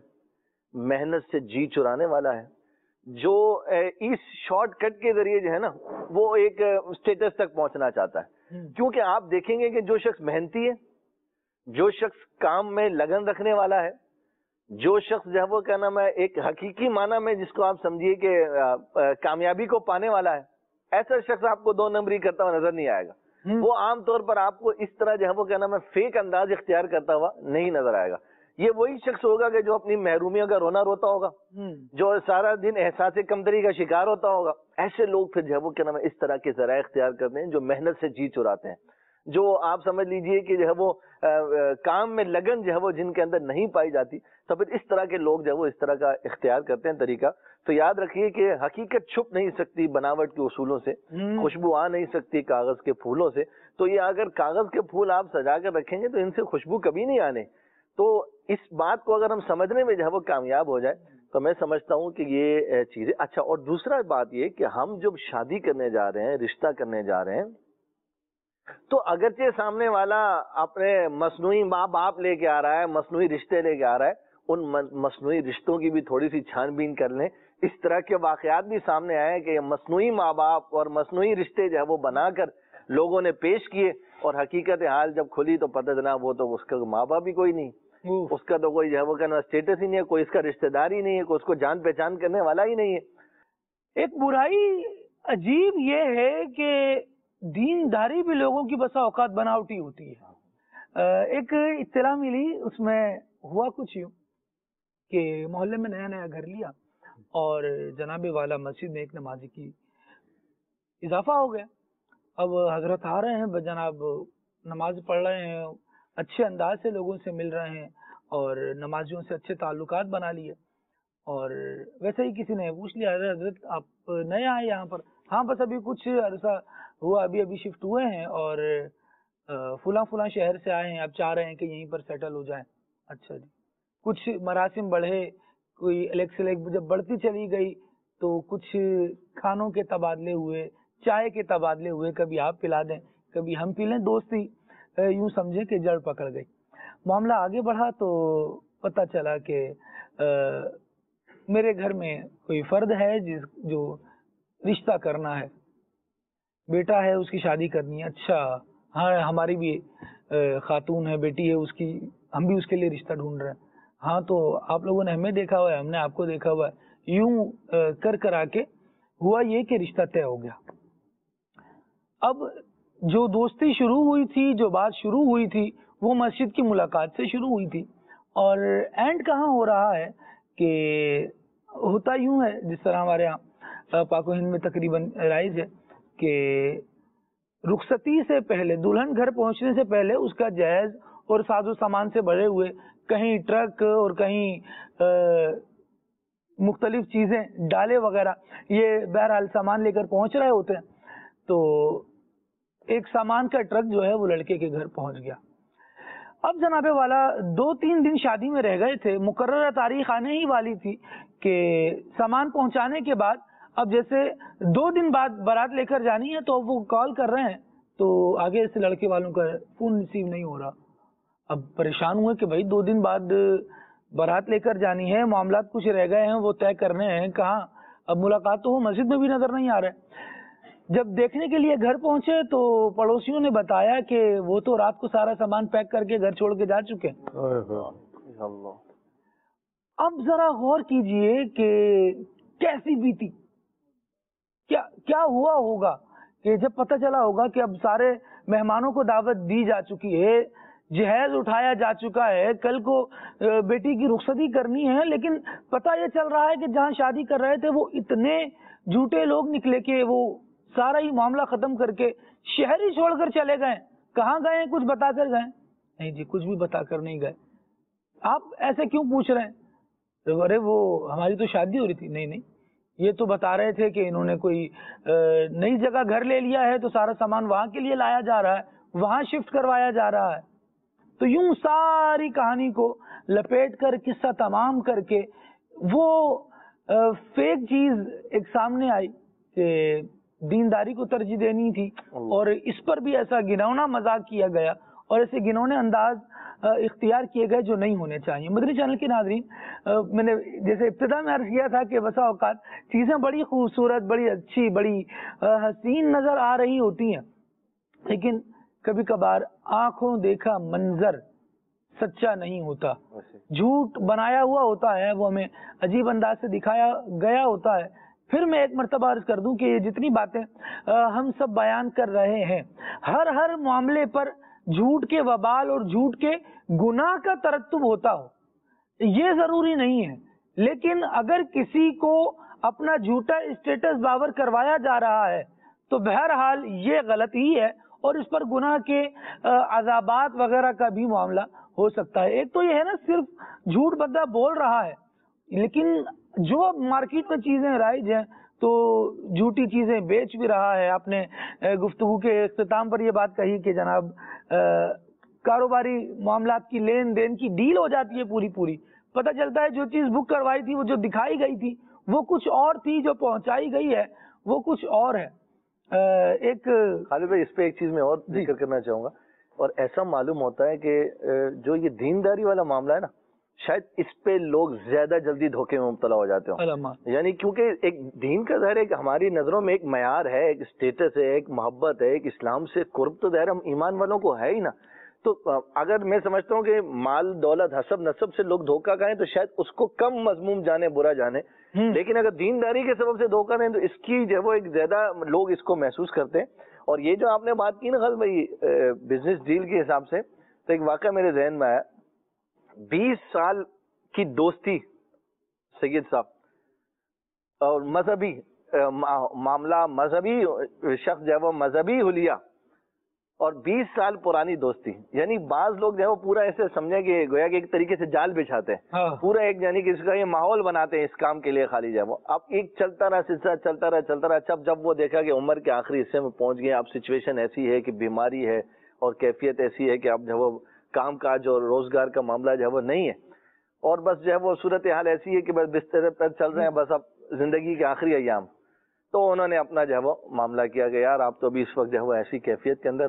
محنت سے جی چرانے والا ہے, جو اس شارٹ کٹ کے ذریعے جو ہے نا وہ ایک اسٹیٹس تک پہنچنا چاہتا ہے. کیونکہ آپ دیکھیں گے کہ جو شخص محنتی ہے, جو شخص کام میں لگن رکھنے والا ہے, جو شخص جو ہے وہ کیا نام ہے ایک حقیقی معنی میں جس کو آپ سمجھیے کہ کامیابی کو پانے والا ہے, ایسا شخص آپ کو 2 نمبری کرتا ہوا نظر نہیں آئے گا. وہ عام طور پر آپ کو اس طرح جو ہے وہ کیا نام ہے فیک انداز اختیار کرتا ہوا نہیں نظر آئے گا. یہ وہی شخص ہوگا کہ جو اپنی محرومیوں کا رونا روتا ہوگا, جو سارا دن احساس کمتری کا شکار ہوتا ہوگا. ایسے لوگ پھر جو ہے وہ کیا نام ہے اس طرح کے ذرائع اختیار کرتے ہیں جو محنت سے جی چراتے ہیں, جو آپ سمجھ لیجئے کہ جو ہے وہ کام میں لگن جو ہے وہ جن کے اندر نہیں پائی جاتی. تو پھر اس طرح کے لوگ جو ہے وہ اس طرح کا اختیار کرتے ہیں طریقہ. تو یاد رکھیے کہ حقیقت چھپ نہیں سکتی بناوٹ کے اصولوں سے, خوشبو آ نہیں سکتی کاغذ کے پھولوں سے. تو یہ اگر کاغذ کے پھول آپ سجا کر رکھیں گے تو ان سے خوشبو کبھی نہیں آنے. تو اس بات کو اگر ہم سمجھنے میں جو ہے وہ کامیاب ہو جائے تو میں سمجھتا ہوں کہ یہ چیزیں اچھا. اور دوسرا بات یہ کہ ہم جب شادی کرنے جا رہے ہیں, رشتہ کرنے جا رہے ہیں, تو اگرچہ سامنے والا اپنے مصنوعی ماں باپ لے کے آ رہا ہے, مصنوعی رشتے لے کے آ رہا ہے, ان مصنوعی رشتوں کی بھی تھوڑی سی چھان بین کر لیں. اس طرح کے واقعات بھی سامنے آئے کہ مصنوعی ماں باپ اور مصنوعی رشتے جو ہے وہ بنا کر لوگوں نے پیش کیے, اور حقیقت حال جب کھلی تو پتہ چلا وہ تو اس کا ماں باپ بھی کوئی نہیں, اس کا تو کوئی جو ہے وہ کہنا اسٹیٹس ہی نہیں ہے, کوئی اس کا رشتہ دار ہی نہیں ہے, کوئی اس کو جان پہچان کرنے والا ہی نہیں ہے. ایک برائی عجیب یہ ہے کہ دینداری بھی لوگوں کی بسا اوقات بناوٹی ہوتی ہے. ایک اطلاع ملی, اس میں ہوا کچھ یوں کہ محلے میں نیا نیا گھر لیا اور جناب والا مسجد میں ایک نمازی کی اضافہ ہو گیا. اب حضرت آ رہے ہیں, جناب نماز پڑھ رہے ہیں, اچھے انداز سے لوگوں سے مل رہے ہیں اور نمازیوں سے اچھے تعلقات بنا لیے. اور ویسے ہی کسی نے پوچھ لیا حضرت آپ نئے آئے یہاں پر؟ ہاں بس ابھی کچھ عرصہ ہوا, ابھی شفٹ ہوئے ہیں اور فلاں شہر سے آئے ہیں, اب چاہ رہے ہیں کہ یہیں پر سیٹل ہو جائیں. اچھا جی. کچھ مراسم بڑھے, کوئی الیکٹ جب بڑھتی چلی گئی تو کچھ کھانوں کے تبادلے ہوئے, چائے کے تبادلے ہوئے, کبھی آپ پلا دیں کبھی ہم پی لیں, دوستی یوں سمجھیں کہ جڑ پکڑ گئی. معاملہ آگے بڑھا تو پتہ چلا کہ میرے گھر میں کوئی فرد ہے جو رشتہ کرنا ہے، بیٹا ہے اس کی شادی کرنی ہے. اچھا ہاں ہماری بھی خاتون ہے، بیٹی ہے اس کی، ہم بھی اس کے لیے رشتہ ڈھونڈ رہے ہیں. ہاں تو آپ لوگوں نے ہمیں دیکھا ہوا ہے، ہم نے آپ کو دیکھا ہوا ہے. یوں کرا کے ہوا یہ کہ رشتہ طے ہو گیا. اب جو دوستی شروع ہوئی تھی، جو بات شروع ہوئی تھی، وہ مسجد کی ملاقات سے شروع ہوئی تھی. اور اینڈ کہاں ہو رہا ہے کہ ہوتا یوں ہے، جس طرح ہمارے یہاں پاک و ہند میں تقریباً رائج ہے کہ رخصتی سے پہلے، دلہن گھر پہنچنے سے پہلے اس کا جہیز اور ساز و سامان سے بھرے ہوئے کہیں ٹرک اور کہیں مختلف چیزیں، ڈالے وغیرہ، یہ بہرحال سامان لے کر پہنچ رہے ہوتے ہیں. تو ایک سامان کا ٹرک جو ہے وہ لڑکے کے گھر پہنچ گیا. اب جناب والا 2-3 دن شادی میں رہ گئے تھے، مقررہ تاریخ آنے ہی والی تھی کہ سامان پہنچانے کے بعد اب جیسے 2 دن بعد بارات لے کر جانی ہے تو وہ کال کر رہے ہیں تو آگے سے لڑکے والوں کا فون ریسیو نہیں ہو رہا. اب پریشان ہوئے کہ بھائی 2 دن بعد بارات لے کر جانی ہے، معاملات کچھ رہ گئے ہیں وہ طے کرنے ہیں، کہاں اب ملاقات تو وہ مسجد میں بھی نظر نہیں آ رہا ہے. جب دیکھنے کے لیے گھر پہنچے تو پڑوسیوں نے بتایا کہ وہ تو رات کو سارا سامان پیک کر کے گھر چھوڑ کے جا چکے. اب ذرا غور کیجئے کہ کیسی بیتی، کیا ہوا ہوگا کہ جب پتہ چلا ہوگا کہ اب سارے مہمانوں کو دعوت دی جا چکی ہے، جہیز اٹھایا جا چکا ہے، کل کو بیٹی کی رخصتی کرنی ہے، لیکن پتہ یہ چل رہا ہے کہ جہاں شادی کر رہے تھے وہ اتنے جھوٹے لوگ نکلے کہ وہ سارا ہی معاملہ ختم کر کے شہر ہی چھوڑ کر چلے گئے. کہاں گئے؟ کچھ بتا کر گئے؟ نہیں جی، کچھ بھی بتا کر نہیں گئے. آپ ایسے کیوں پوچھ رہے ہیں؟ ارے وہ ہماری تو شادی ہو رہی تھی. نہیں، یہ تو بتا رہے تھے کہ انہوں نے کوئی نئی جگہ گھر لے لیا ہے تو سارا سامان وہاں کے لیے لایا جا رہا ہے، وہاں شفٹ کروایا جا رہا ہے. تو یوں ساری کہانی کو لپیٹ کر، قصہ تمام کر کے وہ فیک چیز ایک سامنے آئی کہ دینداری کو ترجیح دینی تھی، اور اس پر بھی ایسا گھناؤنا مذاق کیا گیا اور ایسے گھنونے انداز اختیار کیے گئے جو نہیں ہونے چاہیے. مدنی چینل کے ناظرین، میں نے جیسے ابتدا میں عرض کیا تھا کہ بسا اوقات چیزیں بڑی خوبصورت، بڑی اچھی، بڑی حسین نظر آ رہی ہوتی ہیں، لیکن کبھی کبھار آنکھوں دیکھا منظر سچا نہیں ہوتا، جھوٹ بنایا ہوا ہوتا ہے، وہ ہمیں عجیب انداز سے دکھایا گیا ہوتا ہے. پھر میں ایک مرتبہ عرض کر دوں کہ یہ جتنی باتیں ہم سب بیان کر رہے ہیں، ہر معاملے پر جھوٹ کے وبال اور جھوٹ کے گناہ کا ترتب ہوتا ہو یہ ضروری نہیں ہے، لیکن اگر کسی کو اپنا جھوٹا اسٹیٹس باور کروایا جا رہا ہے تو بہرحال یہ غلط ہی ہے اور اس پر گناہ کے عذابات وغیرہ کا بھی معاملہ ہو سکتا ہے. ایک تو یہ ہے نا، صرف جھوٹ بندہ بول رہا ہے، لیکن جو مارکیٹ میں چیزیں رائج ہیں تو جھوٹی چیزیں بیچ بھی رہا ہے. آپ نے گفتگو کے اختتام پر یہ بات کہی کہ جناب کاروباری معاملات کی لین دین کی ڈیل ہو جاتی ہے پوری، پتہ چلتا ہے جو چیز بک کروائی تھی، وہ جو دکھائی گئی تھی وہ کچھ اور تھی، جو پہنچائی گئی ہے وہ کچھ اور ہے. ایک خالد بھائی، اس پہ ایک چیز میں اور ذکر کرنا چاہوں گا، اور ایسا معلوم ہوتا ہے کہ جو یہ دینداری والا معاملہ ہے نا، شاید اس پہ لوگ زیادہ جلدی دھوکے میں مبتلا ہو جاتے ہوں. یعنی کیونکہ ایک دین کا ظاہر ہے کہ ہماری نظروں میں ایک معیار ہے، ایک اسٹیٹس ہے، ایک محبت ہے، ایک اسلام سے قرب تو ظاہر ہم ایمان والوں کو ہے ہی نا. تو اگر میں سمجھتا ہوں کہ مال دولت حسب نسب سے لوگ دھوکہ کھائیں تو شاید اس کو کم مذموم جانے، برا جانے، لیکن اگر دینداری کے سبب سے دھوکہ دیں تو اس کی جو وہ ایک زیادہ لوگ اس کو محسوس کرتے ہیں. اور یہ جو آپ نے بات کی نا خالد بھائی بزنس ڈیل کے حساب سے، تو ایک واقعہ میرے ذہن میں آیا. 20 سال کی دوستی سید صاحب اور مذہبی معاملہ، مذہبی شخص جو ہے وہ مذہبی حلیہ، اور 20 سال پرانی دوستی. یعنی بعض لوگ جو ہے وہ پورا ایسے سمجھیں کہ گویا کہ ایک طریقے سے جال بچھاتے ہیں، پورا ایک یعنی کہ اس کا یہ ماحول بناتے ہیں اس کام کے لیے خالی جو ہے وہ. اب ایک چلتا رہا سلسلہ، چلتا رہا. جب وہ دیکھا کہ عمر کے آخری حصے میں پہنچ گئے، اب سچویشن ایسی ہے کہ بیماری ہے اور کیفیت ایسی ہے کہ اب جو ہے وہ کام کاج اور روزگار کا معاملہ جو ہے وہ نہیں ہے، اور بس جو ہے وہ صورتحال ایسی ہے کہ بس بستر پر چل رہے ہیں، بس اب زندگی کے آخری ایام. تو انہوں نے اپنا جو ہے وہ معاملہ کیا کہ یار آپ تو ابھی اس وقت جو ہے وہ ایسی کیفیت کے اندر ہو،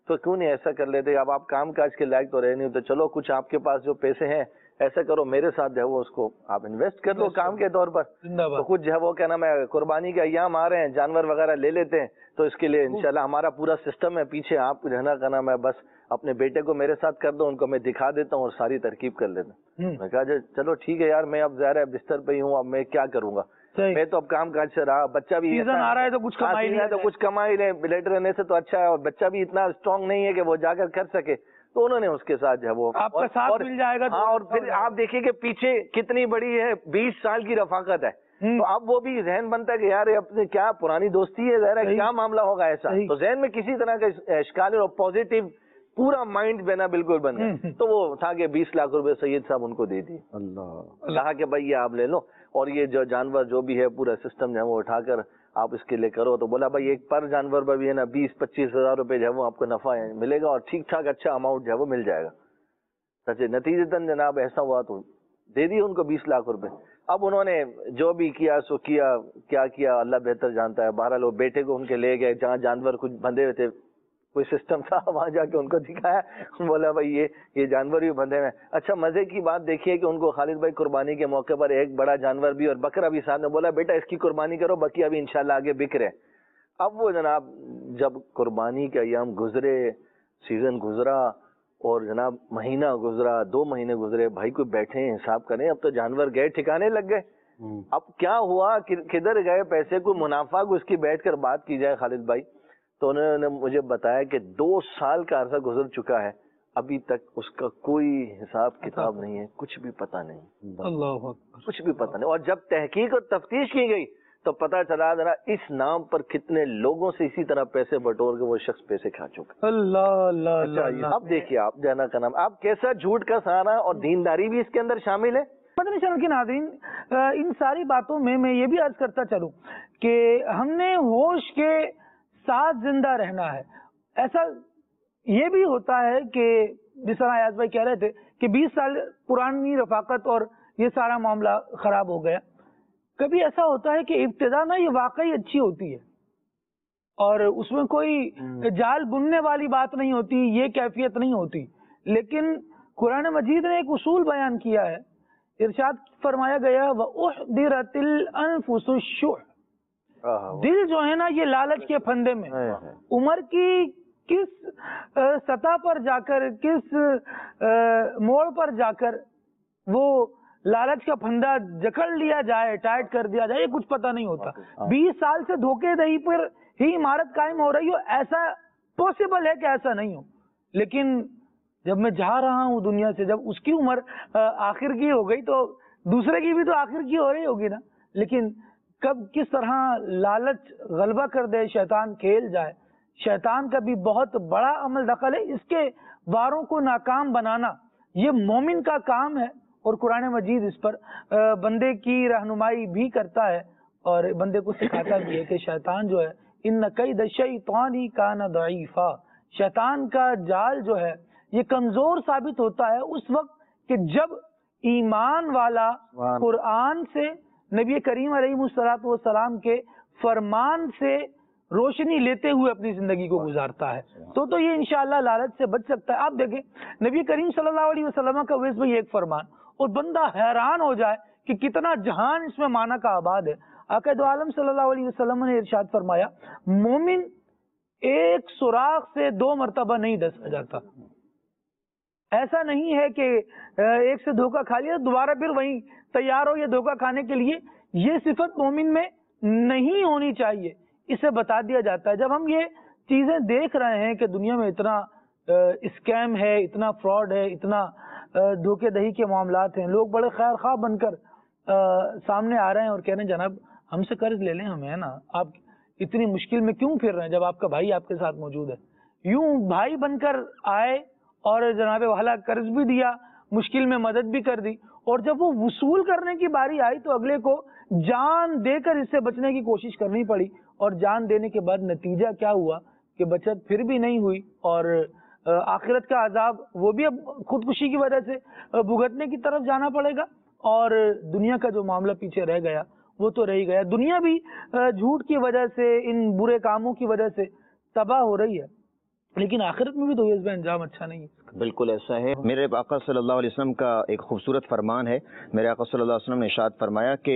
تو کیوں نہیں ایسا کر لیتے, اب آپ کام کاج کے لائق تو رہے نہیں, تو چلو کچھ آپ کے پاس جو پیسے ہیں ایسا کرو میرے ساتھ جو ہے وہ اس کو آپ انویسٹ کر لو کام کے طور پر. تو کچھ جو ہے وہ کیا نام ہے قربانی کے ایام آ رہے ہیں, جانور وغیرہ لے لیتے ہیں, تو اس کے لیے انشاءاللہ ہمارا پورا سسٹم ہے پیچھے, آپ رہنا کا نام ہے بس اپنے بیٹے کو میرے ساتھ کر دو, ان کو میں دکھا دیتا ہوں اور ساری ترکیب کر لیتا ہوں. میں کہا چلو ٹھیک ہے یار, میں اب ظاہر ہے بستر پہ ہی ہوں, اب میں کیا کروں گا, میں تو اب کام کاج سے رہا, بچہ بھی آ رہا ہے تو کچھ کمائی لیں, لیٹ رہنے سے تو اچھا ہے, اور بچہ بھی اتنا اسٹرانگ نہیں ہے کہ وہ جا کر سکے, تو انہوں نے اس کے ساتھ جو ہے وہ آپ کا ساتھ مل جائے گا. ہاں, اور پھر آپ دیکھیے کہ پیچھے کتنی بڑی ہے, 20 سال کی رفاقت ہے, تو اب وہ بھی ذہن بنتا ہے کہ یار اپنے کیا پرانی دوستی ہے, ظاہر ہے کیا معاملہ ہوگا ایسا, تو ذہن میں کسی طرح کا اشکال اور پازیٹیو پورا مائنڈ بنا بالکل بن گیا. تو وہ اٹھا کے 20 لاکھ روپے سید صاحب ان کو دے دی. کہا کہ بھائی یہ آپ لے لو, اور یہ جو جانور جو بھی ہے پورا سسٹم جو ہے وہ اٹھا کر آپ اس کے لیے کرو. تو بولا بھائی ایک پر جانور پر بھی ہے نا 20-25 ہزار روپے جو ہے وہ آپ کو نفع ملے گا, اور ٹھیک ٹھاک اچھا اماؤنٹ جو ہے وہ مل جائے گا. سچے نتیجتاً جناب ایسا ہوا تو دے دی ان کو 20 لاکھ روپے. اب انہوں نے جو بھی کیا سو کیا, کیا کیا اللہ بہتر جانتا ہے. بہرحال وہ بیٹے کو ان کے لے گئے جہاں جانور کچھ بندھے ہوئے تھے, کوئی سسٹم تھا, وہاں جا کے ان کو دکھایا, بولا بھائی یہ جانور بھی بندھے ہوئے. اچھا مزے کی بات دیکھیے کہ ان کو خالد بھائی قربانی کے موقع پر ایک بڑا جانور بھی اور بکرا بھی ساتھ میں, بولا بیٹا اس کی قربانی کرو, بقیہ ابھی انشاءاللہ آگے بک رہے. اب وہ جناب جب قربانی کے ایام گزرے, سیزن گزرا, اور جناب مہینہ گزرا, 2 مہینے گزرے, بھائی کوئی بیٹھے حساب کریں, اب تو جانور گئے ٹھکانے لگ گئے. اب کیا ہوا, کدھر گئے پیسے, کوئی منافع کو اس کی بیٹھ کر بات کی جائے خالد بھائی, تو انہوں نے مجھے بتایا کہ 2 سال کا عرصہ گزر چکا ہے, ابھی تک اس کا کوئی حساب کتاب نہیں ہے, کچھ بھی پتہ نہیں. اللہ کچھ بھی پتہ نہیں. اور جب تحقیق اور تفتیش کی گئی تو پتہ چلا ذرا اس نام پر کتنے لوگوں سے اسی طرح پیسے بٹور کے وہ شخص پیسے کھا چکا. اللہ. اب دیکھیے آپ جانا کا نام, آپ کیسا جھوٹ کا سہارا اور دینداری بھی اس کے اندر شامل ہے. مدنی چینل کے ناظرین, ان ساری باتوں میں یہ بھی عرض کرتا چلوں کہ ہم نے ہوش کے ساتھ زندہ رہنا ہے. ایسا یہ بھی ہوتا ہے کہ جس طرح ایاز بھائی کہہ رہے تھے کہ 20 سال پرانی رفاقت اور یہ سارا معاملہ خراب ہو گیا. کبھی ایسا ہوتا ہے کہ ابتدا نا یہ واقعی اچھی ہوتی ہے اور اس میں کوئی جال بننے والی بات نہیں ہوتی, یہ کیفیت نہیں ہوتی, لیکن قرآن مجید نے ایک اصول بیان کیا ہے. ارشاد فرمایا گیا وَأُحْضِرَتِ الْأَنفُسُ الشُّحَّ, دل جو ہے نا یہ لالچ کے پھندے میں, عمر کی کس سطح پر جا کر, کس موڑ پر جا کر وہ لالچ کا پھندا جکڑ لیا جائے, ٹائٹ کر دیا جائے, یہ کچھ پتہ نہیں ہوتا. 20 سال سے دھوکے دہی پر ہی عمارت قائم ہو رہی ہو, ایسا پاسبل ہے کہ ایسا نہیں ہو. لیکن جب میں جا رہا ہوں دنیا سے, جب اس کی عمر آخر کی ہو گئی تو دوسرے کی بھی تو آخر کی ہو رہی ہوگی نا. لیکن کب کس طرح لالچ غلبہ کر دے, شیطان کھیل جائے. شیطان کا بھی بہت بڑا عمل دخل ہے, اس کے واروں کو ناکام بنانا یہ مومن کا کام ہے, اور قرآن مجید اس پر بندے کی رہنمائی بھی کرتا ہے اور بندے کو سکھاتا بھی ہے کہ شیطان جو ہے ان کید الشیطان کان ضعیفا, شیطان کا جال جو ہے یہ کمزور ثابت ہوتا ہے اس وقت کہ جب ایمان والا قرآن سے, نبی کریم علیہ الصلوۃ والسلام کے فرمان سے روشنی لیتے ہوئے اپنی زندگی کو گزارتا ہے. تو یہ انشاءاللہ لالچ سے بچ سکتا ہے. آپ دیکھیں نبی کریم صلی اللہ علیہ وسلم کا ویس بھائی ایک فرمان, اور بندہ حیران ہو جائے کہ کتنا جہان اس میں معنی کا آباد ہے. آقا دو عالم صلی اللہ علیہ وسلم نے ارشاد فرمایا مومن ایک سوراخ سے 2 مرتبہ نہیں ڈسا جاتا. ایسا نہیں ہے کہ ایک سے دھوکہ کھا لیا دوبارہ پھر وہیں تیار ہو یہ دھوکہ کھانے کے لیے. یہ صفت مومن میں نہیں ہونی چاہیے, اسے بتا دیا جاتا ہے. جب ہم یہ چیزیں دیکھ رہے ہیں کہ دنیا میں اتنا اسکیم ہے, اتنا فراڈ ہے, اتنا دھوکے دہی کے معاملات ہیں, لوگ بڑے خیر خواہ بن کر سامنے آ رہے ہیں اور کہہ رہے ہیں جناب ہم سے قرض لے لیں, ہمیں ہے نا, آپ اتنی مشکل میں کیوں پھر رہے ہیں جب آپ کا بھائی آپ کے ساتھ موجود ہے. یوں بھائی بن کر آئے اور جناب والا قرض بھی دیا, مشکل میں مدد بھی کر دی, اور جب وہ وصول کرنے کی باری آئی تو اگلے کو جان دے کر اس سے بچنے کی کوشش کرنی پڑی, اور جان دینے کے بعد نتیجہ کیا ہوا کہ بچت پھر بھی نہیں ہوئی, اور آخرت کا عذاب وہ بھی اب خودکشی کی وجہ سے بھگتنے کی طرف جانا پڑے گا, اور دنیا کا جو معاملہ پیچھے رہ گیا وہ تو رہ ہی گیا. دنیا بھی جھوٹ کی وجہ سے, ان برے کاموں کی وجہ سے تباہ ہو رہی ہے. لیکن آخرت میں بھی تو اس انجام اچھا نہیں ہے. بالکل ایسا ہے. میرے آقا صلی اللہ علیہ وسلم کا ایک خوبصورت فرمان ہے. میرے آقا صلی اللہ علیہ وسلم نے ارشاد فرمایا کہ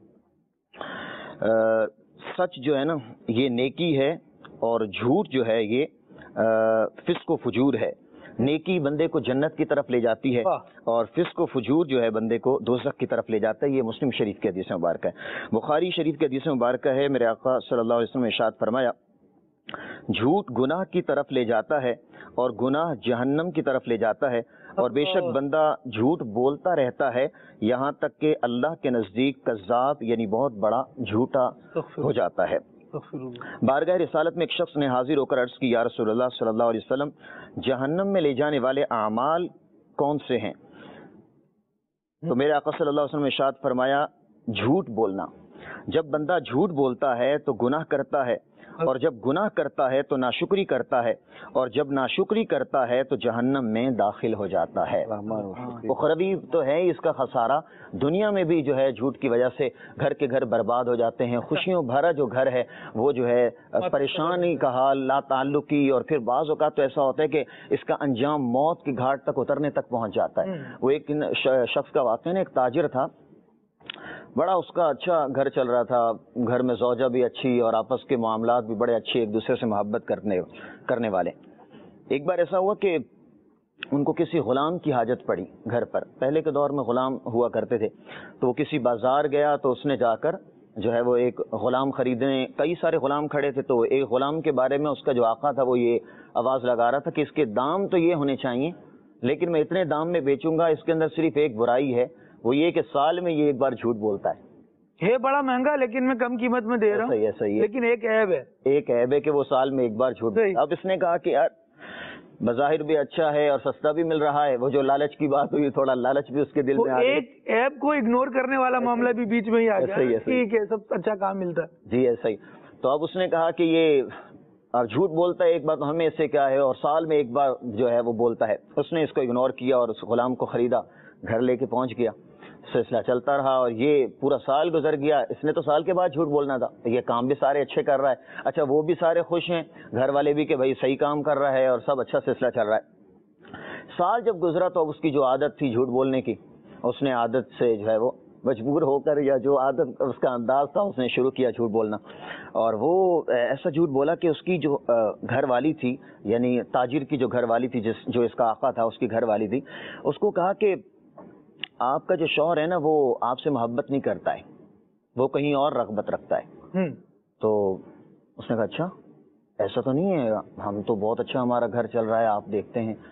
سچ جو ہے نا یہ نیکی ہے اور جھوٹ جو ہے یہ فسق و فجور ہے. نیکی بندے کو جنت کی طرف لے جاتی ہے اور فسق و فجور جو ہے بندے کو دوزخ کی طرف لے جاتا ہے. یہ مسلم شریف کی حدیث مبارکہ ہے. بخاری شریف کی حدیث مبارکہ ہے. میرے آقا صلی اللہ علیہ وسلم نے ارشاد فرمایا جھوٹ گناہ کی طرف لے جاتا ہے اور گناہ جہنم کی طرف لے جاتا ہے اور بے شک بندہ جھوٹ بولتا رہتا ہے یہاں تک کہ اللہ کے نزدیک کذاب یعنی بہت بڑا جھوٹا ہو جاتا ہے. بارگاہ رسالت میں ایک شخص نے حاضر ہو کر عرض کی یا رسول اللہ صلی اللہ علیہ وسلم جہنم میں لے جانے والے اعمال کون سے ہیں؟ تو میرے آقا صلی اللہ علیہ وسلم نے ارشاد فرمایا جھوٹ بولنا. جب بندہ جھوٹ بولتا ہے تو گناہ کرتا ہے اور جب گناہ کرتا ہے تو ناشکری کرتا ہے اور جب ناشکری کرتا ہے تو جہنم میں داخل ہو جاتا ہے. اخروی تو ہے اس کا خسارہ. دنیا میں بھی جو ہے جھوٹ کی وجہ سے گھر کے گھر برباد ہو جاتے ہیں. خوشیوں بھرا جو گھر ہے وہ جو ہے پریشانی کا حال لا تعلقی اور پھر بعض اوقات تو ایسا ہوتا ہے کہ اس کا انجام موت کی گھاٹ تک اترنے تک پہنچ جاتا ہے. وہ ایک شخص کا واقعہ نا ایک تاجر تھا بڑا اس کا اچھا گھر چل رہا تھا. گھر میں زوجہ بھی اچھی اور آپس کے معاملات بھی بڑے اچھے ایک دوسرے سے محبت کرنے والے. ایک بار ایسا ہوا کہ ان کو کسی غلام کی حاجت پڑی گھر پر. پہلے کے دور میں غلام ہوا کرتے تھے تو وہ کسی بازار گیا تو اس نے جا کر جو ہے وہ ایک غلام خریدنے کئی سارے غلام کھڑے تھے تو ایک غلام کے بارے میں اس کا جو آقا تھا وہ یہ آواز لگا رہا تھا کہ اس کے دام تو یہ ہونے چاہیے لیکن میں اتنے دام میں بیچوں گا. اس کے اندر صرف ایک برائی ہے وہ یہ کہ سال میں یہ ایک بار جھوٹ بولتا ہے بڑا مہنگا لیکن میں کم قیمت میں دے رہا ہوں. صحیح ہے لیکن ایک عیب ہے. ایک عیب ہے کہ وہ سال میں ایک بار جھوٹ. اب اس نے کہا کہ یار بظاہر بھی اچھا ہے اور سستا بھی مل رہا ہے. وہ جو لالچ کی بات ہوئی تھوڑا لالچ بھی اس کے دل میں آ گئی. ایک عیب کو اگنور کرنے والا معاملہ بھی بیچ میں ہی آ گیا. ٹھیک ہے سب اچھا کام ملتا ہے. جی ایسا ہی. تو اب اس نے کہا کہ یہ اور جھوٹ بولتا ہے ایک بار تو ہمیں اس سے کیا ہے اور سال میں ایک بار جو ہے وہ بولتا ہے. اس نے اس کو اگنور کیا اور اس غلام کو خریدا گھر لے کے پہنچ گیا. سلسلہ چلتا رہا اور یہ پورا سال گزر گیا. اس نے تو سال کے بعد جھوٹ بولنا تھا. یہ کام بھی سارے اچھے کر رہا ہے. اچھا وہ بھی سارے خوش ہیں گھر والے بھی کہ بھائی صحیح کام کر رہا ہے اور سب اچھا سلسلہ چل رہا ہے. سال جب گزرا تو اب اس کی جو عادت تھی جھوٹ بولنے کی اس نے عادت سے جو ہے وہ مجبور ہو کر یا جو عادت اس کا انداز تھا اس نے شروع کیا جھوٹ بولنا. اور وہ ایسا جھوٹ بولا کہ اس کی جو گھر والی تھی یعنی تاجر کی جو گھر والی تھی جو اس کا آقا تھا اس کی گھر والی تھی اس کو کہا کہ آپ کا جو شوہر ہے نا وہ آپ سے محبت نہیں کرتا ہے وہ کہیں اور رغبت رکھتا ہے. تو اس نے کہا اچھا ایسا تو نہیں ہے ہم تو بہت اچھا ہمارا گھر چل رہا ہے آپ دیکھتے ہیں.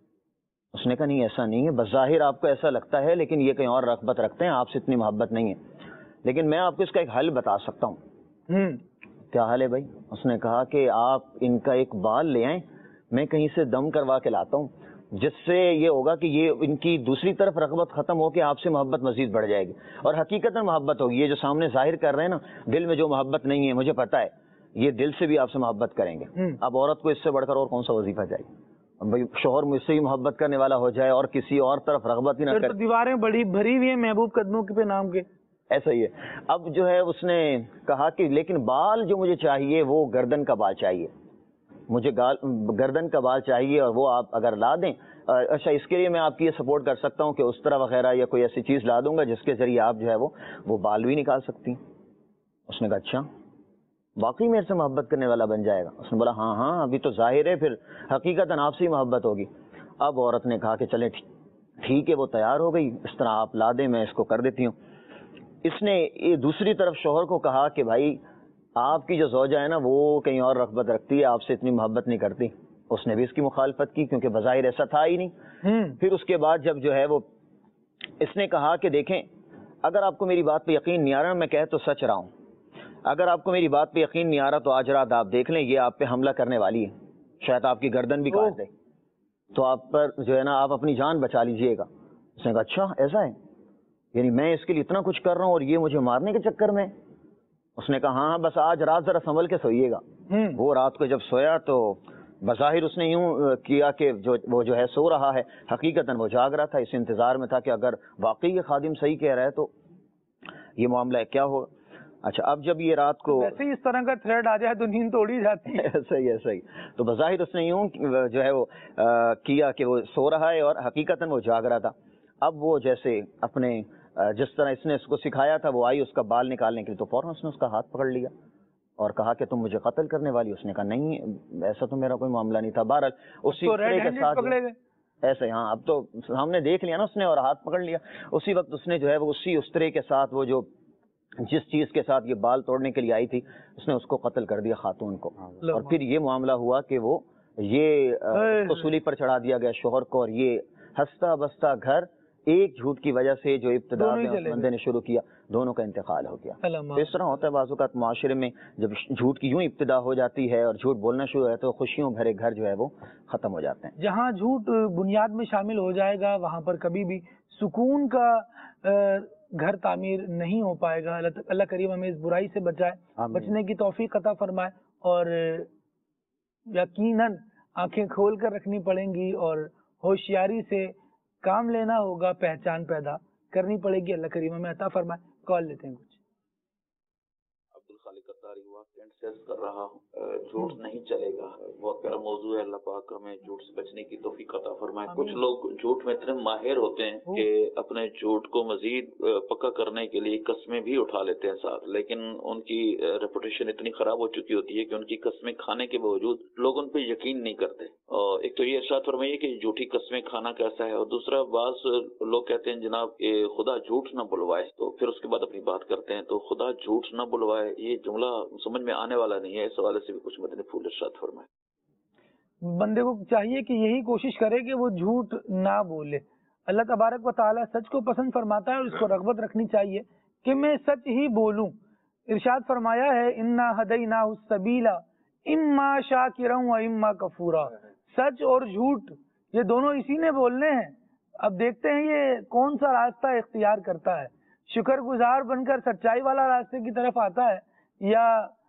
اس نے کہا نہیں ایسا نہیں ہے بظاہر آپ کو ایسا لگتا ہے لیکن یہ کہیں اور رغبت رکھتے ہیں آپ سے اتنی محبت نہیں ہے. لیکن میں آپ کو اس کا ایک حل بتا سکتا ہوں. کیا حل ہے بھائی؟ اس نے کہا کہ آپ ان کا ایک بال لے آئیں میں کہیں سے دم کروا کے لاتا ہوں جس سے یہ ہوگا کہ یہ ان کی دوسری طرف رغبت ختم ہو کے آپ سے محبت مزید بڑھ جائے گی اور حقیقت میں محبت ہوگی. یہ جو سامنے ظاہر کر رہے ہیں نا دل میں جو محبت نہیں ہے مجھے پتا ہے یہ دل سے بھی آپ سے محبت کریں گے. اب عورت کو اس سے بڑھ کر اور کون سا وظیفہ چاہیے؟ بھائی شوہر مجھ سے ہی محبت کرنے والا ہو جائے اور کسی اور طرف رغبت ہی نہ کرے. دیواریں بڑی بھری ہوئی ہیں محبوب قدموں کے نام کے. ایسا ہی ہے. اب جو ہے اس نے کہا کہ لیکن بال جو مجھے چاہیے وہ گردن کا بال چاہیے مجھے گردن کا بال چاہیے اور وہ آپ اگر لا دیں اچھا اس کے لیے میں آپ کی یہ سپورٹ کر سکتا ہوں کہ استرا وغیرہ یا کوئی ایسی چیز لا دوں گا جس کے ذریعے آپ جو ہے وہ بال بھی نکال سکتی. اس نے کہا اچھا واقعی میرے سے محبت کرنے والا بن جائے گا؟ اس نے بولا ہاں ہاں ابھی تو ظاہر ہے پھر حقیقتاً آپ سے ہی محبت ہوگی. اب عورت نے کہا کہ چلیں ٹھیک ہے وہ تیار ہو گئی اس طرح آپ لا دیں میں اس کو کر دیتی ہوں. اس نے دوسری طرف شوہر کو کہا کہ بھائی آپ کی جو زوجہ ہے نا وہ کہیں اور رغبت رکھتی ہے آپ سے اتنی محبت نہیں کرتی. اس نے بھی اس کی مخالفت کی کیونکہ بظاہر ایسا تھا ہی نہیں. پھر اس کے بعد جب جو ہے وہ اس نے کہا کہ دیکھیں اگر آپ کو میری بات پہ یقین نہیں آ رہا میں کہہ تو سچ رہا ہوں اگر آپ کو میری بات پہ یقین نہیں آ رہا تو آج رات آپ دیکھ لیں یہ آپ پہ حملہ کرنے والی ہے شاید آپ کی گردن بھی کاٹ دے تو آپ پر جو ہے نا آپ اپنی جان بچا لیجئے گا. اس نے کہا اچھا ایسا ہے یعنی میں اس کے لیے اتنا کچھ کر رہا ہوں اور یہ مجھے مارنے کے چکر میں. اس نے کہا ہاں بس آج رات ذرا سنبھل کے سوئیے گا. وہ رات کو جب سویا تو بظاہر اس نے یوں کیا کہ وہ جو ہے سو رہا ہے حقیقتاً وہ جاگ رہا تھا. اس انتظار میں تھا کہ اگر واقعی یہ خادم صحیح کہہ رہا ہے تو یہ معاملہ کیا ہوگا. اچھا اب جب یہ رات کو ویسے ہی اس طرح کا تھریڈ آ جائے تو نیند توڑی جاتی ہے. صحیح ہے صحیح. تو بظاہر اس نے یوں جو ہے وہ کیا کہ وہ سو رہا ہے اور حقیقتاً وہ جاگ رہا تھا. اب وہ جیسے اپنے جس طرح اس نے اس کو سکھایا تھا وہ آئی اس کا بال نکالنے کے لیے تو فوراً اس نے اس کا ہاتھ پکڑ لیا اور کہا کہ تم مجھے قتل کرنے والی. اس نے کہا نہیں ایسا تو میرا کوئی معاملہ نہیں تھا. بہرحال اسی کے ساتھ ایسے ہاں اب تو ہم نے دیکھ لیا نا اس نے اور ہاتھ پکڑ لیا. اسی وقت اس نے جو ہے وہ اسی استرے کے ساتھ وہ جو جس چیز کے ساتھ یہ بال توڑنے کے لیے آئی تھی اس نے اس کو قتل کر دیا خاتون کو. اور پھر یہ معاملہ ہوا کہ وہ یہ سولی پر چڑھا دیا گیا شوہر کو. اور یہ ہنستا بستا گھر ایک جھوٹ کی وجہ سے جو ابتدا میں اس بندے نے شروع کیا دونوں کا انتقال ہو گیا. اس طرح ہوتا ہے بعض اوقات معاشرے میں جب جھوٹ کی یوں ابتدا ہو جاتی ہے اور جھوٹ بولنا شروع ہے تو خوشیوں بھرے گھر جو ہے وہ ختم ہو جاتے ہیں. جہاں جھوٹ بنیاد میں شامل ہو جائے گا وہاں پر کبھی بھی سکون کا گھر تعمیر نہیں ہو پائے گا. اللہ کریم ہمیں اس برائی سے بچائے, بچنے کی توفیق عطا فرمائے. اور یقیناً آنکھیں کھول کر رکھنی پڑیں گی اور ہوشیاری سے کام لینا ہوگا, پہچان پیدا کرنی پڑے گی. اللہ کریم ہمیں عطا فرمائے. کال لیتے ہیں کچھ. عبدالخالق اتاری ہوا کینٹ سے کر رہا ہوں. جھوٹ نہیں چلے گا, بہت پیارا موضوع ہے. اللہ پاک ہمیں جھوٹ سے بچنے کی توفیق عطا فرمائے. کچھ لوگ جھوٹ میں اتنے ماہر ہوتے ہیں کہ اپنے جھوٹ کو مزید پکا کرنے کے لیے قسمیں بھی اٹھا لیتے ہیں ساتھ, لیکن ان کی ریپوٹیشن اتنی خراب ہو چکی ہوتی ہے کہ ان کی قسمیں کھانے کے باوجود لوگ ان پہ یقین نہیں کرتے. اور ایک تو یہ ارشاد فرمائیے کہ جھوٹی قسمیں کھانا کیسا ہے, اور دوسرا بعض لوگ کہتے ہیں جناب کہ خدا جھوٹ نہ بلوائے, تو پھر اس کے بعد اپنی بات کرتے ہیں. تو خدا جھوٹ نہ بلوائے یہ جملہ سمجھ میں آنے والا نہیں ہے. اس حوالے سے بھی کچھ مدنی پھول ارشاد فرمائے. بندے کو چاہیے کہ یہی کوشش کرے کہ وہ جھوٹ نہ بولے. اللہ تبارک و تعالیٰ سچ کو پسند فرماتا ہے اور اس کو رغبت رکھنی چاہیے کہ میں سچ ہی بولوں. ارشاد فرمایا ہے انا ہدیناہ السبیل اما شاکرا و اما کفورا. سچ اور جھوٹ یہ دونوں اسی نے بولنے ہیں. اب دیکھتے ہیں یہ کون سا راستہ اختیار کرتا ہے, شکر گزار بن کر سچائی والا راستے کی طرف آتا ہے یا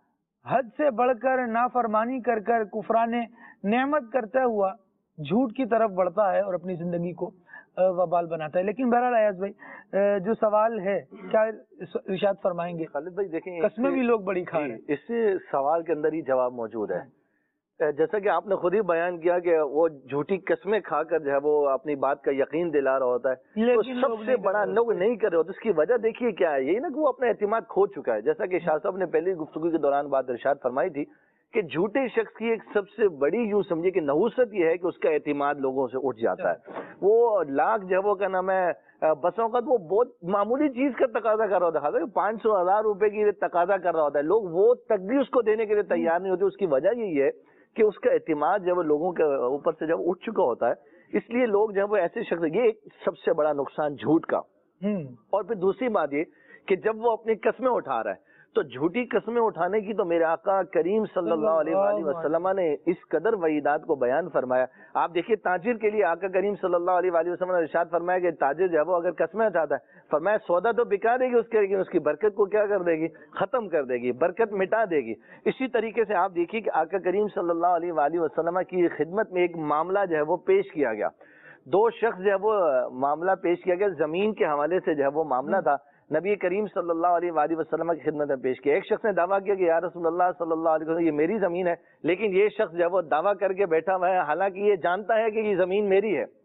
حد سے بڑھ کر نافرمانی کر کر کفران نعمت کرتا ہوا جھوٹ کی طرف بڑھتا ہے اور اپنی زندگی کو وبال بناتا ہے. لیکن بہرحال ایاز بھائی جو سوال ہے کیا ارشاد فرمائیں گے؟ خالد بھائی دیکھیں قسمیں بھی لوگ بڑی کھا رہے ہیں. اس سے سوال کے اندر ہی جواب موجود ہے. جیسا کہ آپ نے خود ہی بیان کیا کہ وہ جھوٹی قسمیں کھا کر جو ہے وہ اپنی بات کا یقین دلا رہا ہوتا ہے, تو سب سے بڑا لوگ نہیں کر رہے ہوتے. اس کی وجہ دیکھیے کیا ہے, یہی نا کہ وہ اپنا اعتماد کھو چکا ہے. جیسا کہ شاہ صاحب نے پہلی گفتگو کے دوران بات ارشاد فرمائی تھی کہ جھوٹے شخص کی ایک سب سے بڑی یوں سمجھے کہ نحوست یہ ہے کہ اس کا اعتماد لوگوں سے اٹھ جاتا ہے. وہ لاکھ جو ہے وہ کیا نام ہے بسوں کا وہ بہت معمولی چیز کا تقاضا کر رہا ہوتا ہے, 500,000 روپے کی تقاضا کر رہا ہوتا ہے, لوگ وہ تک بھی اس کو دینے کے لیے تیار نہیں ہوتے. اس کی وجہ یہی ہے کہ اس کا اعتماد جب لوگوں کے اوپر سے جب اٹھ چکا ہوتا ہے, اس لیے لوگ جب وہ ایسے شخص, یہ ایک سب سے بڑا نقصان جھوٹ کا. اور پھر دوسری بات یہ کہ جب وہ اپنی قسمیں اٹھا رہا ہے تو جھوٹی قسمیں اٹھانے کی تو میرے آقا کریم صلی اللہ علیہ وآلہ وسلم نے اس قدر وعیدات کو بیان فرمایا. آپ دیکھیے تاجر کے لیے آقا کریم صلی اللہ علیہ وآلہ وسلم نے ارشاد فرمایا کہ تاجر جو ہے وہ اگر قسمیں اٹھاتا ہے, فرمایا سودا تو بکا دے گی اس کے, لیکن اس کی برکت کو کیا کر دے گی, ختم کر دے گی, برکت مٹا دے گی. اسی طریقے سے آپ دیکھیے کہ آقا کریم صلی اللہ علیہ وآلہ وسلم کی خدمت میں ایک معاملہ جو ہے وہ پیش کیا گیا. دو شخص جو ہے وہ معاملہ پیش کیا گیا, زمین کے حوالے سے جو ہے وہ معاملہ تھا. نبی کریم صلی اللہ علیہ وآلہ وسلم کی خدمت میں پیش کیا. ایک شخص نے دعویٰ کیا کہ یا رسول اللہ صلی اللہ علیہ وسلم یہ میری زمین ہے, لیکن یہ شخص جو ہے وہ دعویٰ کر کے بیٹھا ہوا ہے حالانکہ یہ جانتا ہے کہ یہ زمین میری ہے.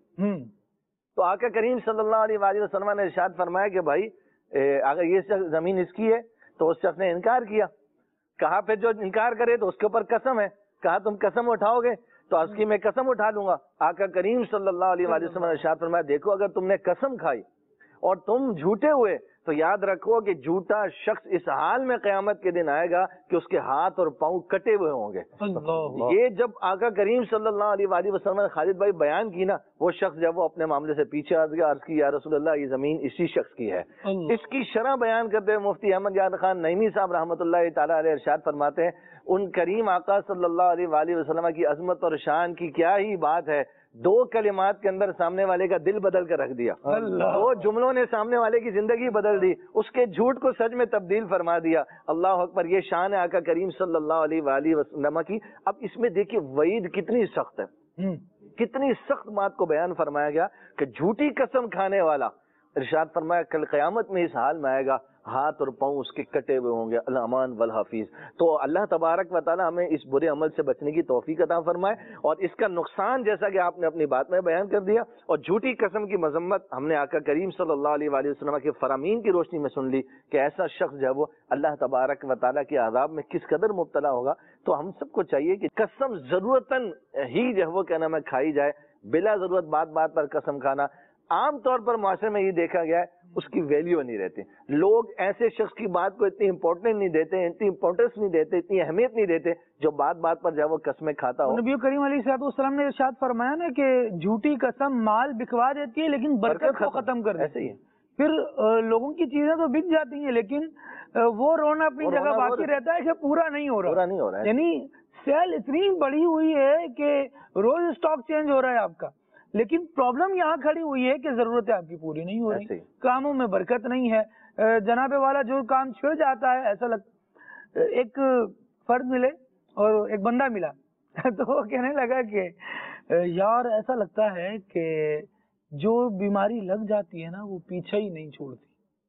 تو آقا کریم صلی اللہ علیہ وآلہ وسلم نے ارشاد فرمایا کہ بھائی اگر یہ شخص زمین اس کی ہے, تو اس شخص نے انکار کیا. کہا پھر جو انکار کرے تو اس کے اوپر قسم ہے. کہا تم قسم اٹھاؤ گے تو اس کی میں قسم اٹھا لوں گا. آقا کریم صلی اللہ علیہ وآلہ وسلم نے ارشاد فرمایا دیکھو اگر تم نے قسم کھائی اور تم جھوٹے ہوئے تو یاد رکھو کہ جھوٹا شخص اس حال میں قیامت کے دن آئے گا کہ اس کے ہاتھ اور پاؤں کٹے ہوئے ہوں گے. یہ جب آقا کریم صلی اللہ علیہ وآلہ وسلم نے خالد بھائی بیان کی نا, وہ شخص جب وہ اپنے معاملے سے پیچھے آ گیا, عرض کی یا رسول اللہ یہ زمین اسی شخص کی ہے. اس کی شرح بیان کرتے ہوئے مفتی احمد یاد خان نعیمی صاحب رحمۃ اللہ تعالیٰ علیہ ارشاد فرماتے ہیں ان کریم آقا صلی اللہ علیہ وآلہ وسلم کی عظمت اور شان کی کیا ہی بات ہے, دو کلمات کے اندر سامنے والے کا دل بدل کر رکھ دیا. دو جملوں نے سامنے والے کی زندگی بدل دی, اس کے جھوٹ کو سچ میں تبدیل فرما دیا. اللہ اکبر, یہ شان ہے آقا کریم صلی اللہ علیہ وآلہ وسلم کی. اب اس میں دیکھیے وعید کتنی سخت ہے, کتنی سخت بات کو بیان فرمایا گیا کہ جھوٹی قسم کھانے والا ارشاد فرمایا کل قیامت میں اس حال میں آئے گا ہاتھ اور پاؤں اس کے کٹے ہوئے ہوں گے، الامان والحافظ. تو اللہ تبارک و تعالی ہمیں اس برے عمل سے بچنے کی توفیق عطا فرمائے. اور اس کا نقصان جیسا کہ آپ نے اپنی بات میں بیان کر دیا، اور جھوٹی قسم کی مذمت ہم نے آقا کریم صلی اللہ علیہ وآلہ وسلم کے فرامین کی روشنی میں سن لی کہ ایسا شخص جو ہے وہ اللہ تبارک و تعالی کے عذاب میں کس قدر مبتلا ہوگا. تو ہم سب کو چاہیے کہ قسم ضرورتاً ہی جو ہے وہ کیا نام ہے کھائی جائے، بلا ضرورت بات بات پر قسم کھانا عام طور پر معاشرے میں یہ دیکھا گیا ہے اس کی ویلیو نہیں رہتی. لوگ ایسے شخص کی بات کو اتنی امپورٹنٹ نہیں دیتے، اتنی امپورٹنس نہیں دیتے، اتنی اہمیت نہیں دیتے جو بات بات پر جو ہے وہ قسمیں کھاتا ہو. نبی کریم علیہ الصلوۃ والسلام نے ارشاد فرمایا نا کہ جھوٹی قسم مال بکھوا دیتی ہے لیکن برکت کو ختم کر دیتی ہے. پھر لوگوں کی چیزیں تو بک جاتی ہیں لیکن وہ رونا اپنی جگہ باقی رہتا ہے کہ پورا نہیں ہو رہا. یعنی سیل اتنی بڑی ہوئی ہے کہ روز اسٹاک چینج ہو رہا ہے آپ کا، لیکن پرابلم یہاں کھڑی ہوئی ہے کہ ضرورتیں آپ کی پوری نہیں ہو رہی، کاموں میں برکت نہیں ہے. جناب والا جو کام چھڑ جاتا ہے، ایسا لگتا ایک فرد ملے اور ایک بندہ ملا تو وہ کہنے لگا کہ یار ایسا لگتا ہے کہ جو بیماری لگ جاتی ہے نا وہ پیچھے ہی نہیں چھوڑتی،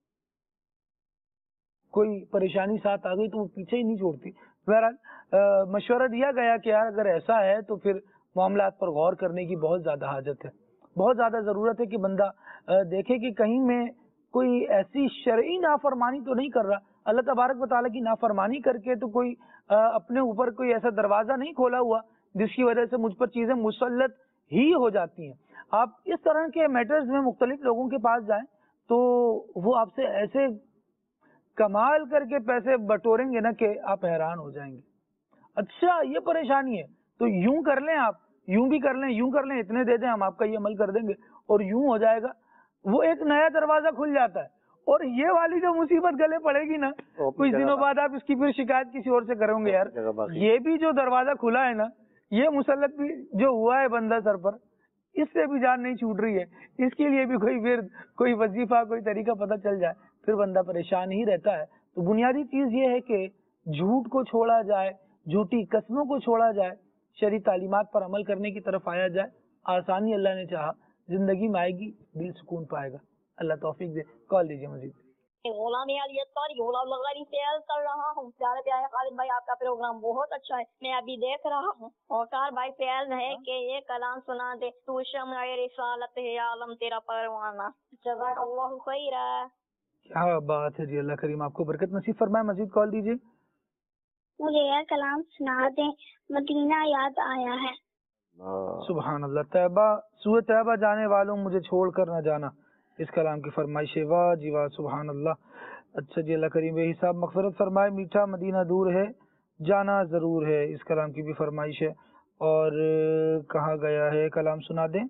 کوئی پریشانی ساتھ آ گئی تو وہ پیچھے ہی نہیں چھوڑتی. بہرحال مشورہ دیا گیا کہ یار اگر ایسا ہے تو پھر معاملات پر غور کرنے کی بہت زیادہ حاجت ہے، بہت زیادہ ضرورت ہے کہ بندہ دیکھے کہ کہیں میں کوئی ایسی شرعی نافرمانی تو نہیں کر رہا. اللہ تبارک و تعالیٰ کی نافرمانی کر کے تو کوئی اپنے اوپر کوئی ایسا دروازہ نہیں کھولا ہوا جس کی وجہ سے مجھ پر چیزیں مسلط ہی ہو جاتی ہیں. آپ اس طرح کے میٹرز میں مختلف لوگوں کے پاس جائیں تو وہ آپ سے ایسے کمال کر کے پیسے بٹوریں گے نا کہ آپ حیران ہو جائیں گے. اچھا یہ پریشانی ہے تو یوں کر لیں، آپ یوں بھی کر لیں، یوں کر لیں، اتنے دے دیں ہم آپ کا یہ عمل کر دیں گے اور یوں ہو جائے گا. وہ ایک نیا دروازہ کھل جاتا ہے. اور یہ والی جو مصیبت گلے پڑے گی نا کچھ دنوں بعد آپ اس کی پھر شکایت کسی اور سے کریں گے، یار یہ بھی جو دروازہ کھلا ہے نا، یہ مسلط بھی جو ہوا ہے بندہ سر پر، اس سے بھی جان نہیں چھوٹ رہی ہے. اس کے لیے بھی کوئی ورد، کوئی وظیفہ، کوئی طریقہ پتہ چل جائے پھر بندہ پریشان ہی رہتا ہے. تو بنیادی چیز یہ ہے کہ جھوٹ کو چھوڑا جائے، جھوٹی قسموں کو چھوڑا جائے، شرعی تعلیمات پر عمل کرنے کی طرف آیا جائے. آسانی اللہ نے چاہا زندگی میں آئے گی، دل سکون پائے گا. اللہ توفیق دے. کال دیجیے مزید. غلام علی اطاری غلام لغاری سیل کر رہا ہوں. پیارے پیارے خالد بھائی آپ کا پروگرام بہت اچھا ہے، میں ابھی دیکھ رہا ہوں. اور کار بھائی سیل ہے کہ یہ کلام سنا دے، تو شمع رسالت ہے عالم تیرا پروانہ. جزاک اللہ خیر. کیا بات ہے جی، اللہ کریم آپ کو برکت نصیب فرمائے. مزید کال دیجیے. مجھے یہ کلام سنا دیں، مدینہ یاد آیا ہے. سبحان اللہ. طیبہ، سورۃ طیبہ جانے والوں مجھے چھوڑ کر نہ جانا، اس کلام کی فرمائش ہے. واہ جی واہ، سبحان اللہ. اچھا جی، اللہ کریم بے حساب مغفرت فرمائے. میٹھا مدینہ دور ہے، جانا ضرور ہے، اس کلام کی بھی فرمائش ہے. اور کہا گیا ہے کلام سنا دیں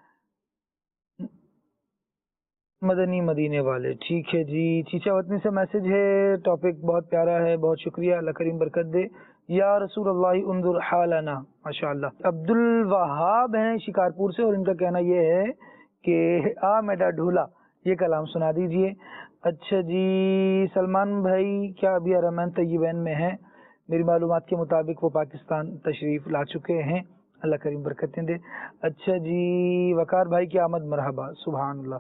مدنی مدینے والے. ٹھیک ہے جی. چیچا وطنی سے میسج ہے، ٹاپک بہت پیارا ہے، بہت شکریہ، اللہ کریم برکت دے. یا رسول اللہ انظر حالنا. ماشاء اللہ. عبد الوہاب ہیں شکارپور سے اور ان کا کہنا یہ ہے کہ آ میڈا ڈھولا، یہ کلام سنا دیجئے. اچھا جی. سلمان بھائی کیا ابھی حرمین طیبین میں ہیں؟ میری معلومات کے مطابق وہ پاکستان تشریف لا چکے ہیں، اللہ کریم برکتیں دے. اچھا جی. وقار بھائی کی آمد مرحبا. سبحان اللہ.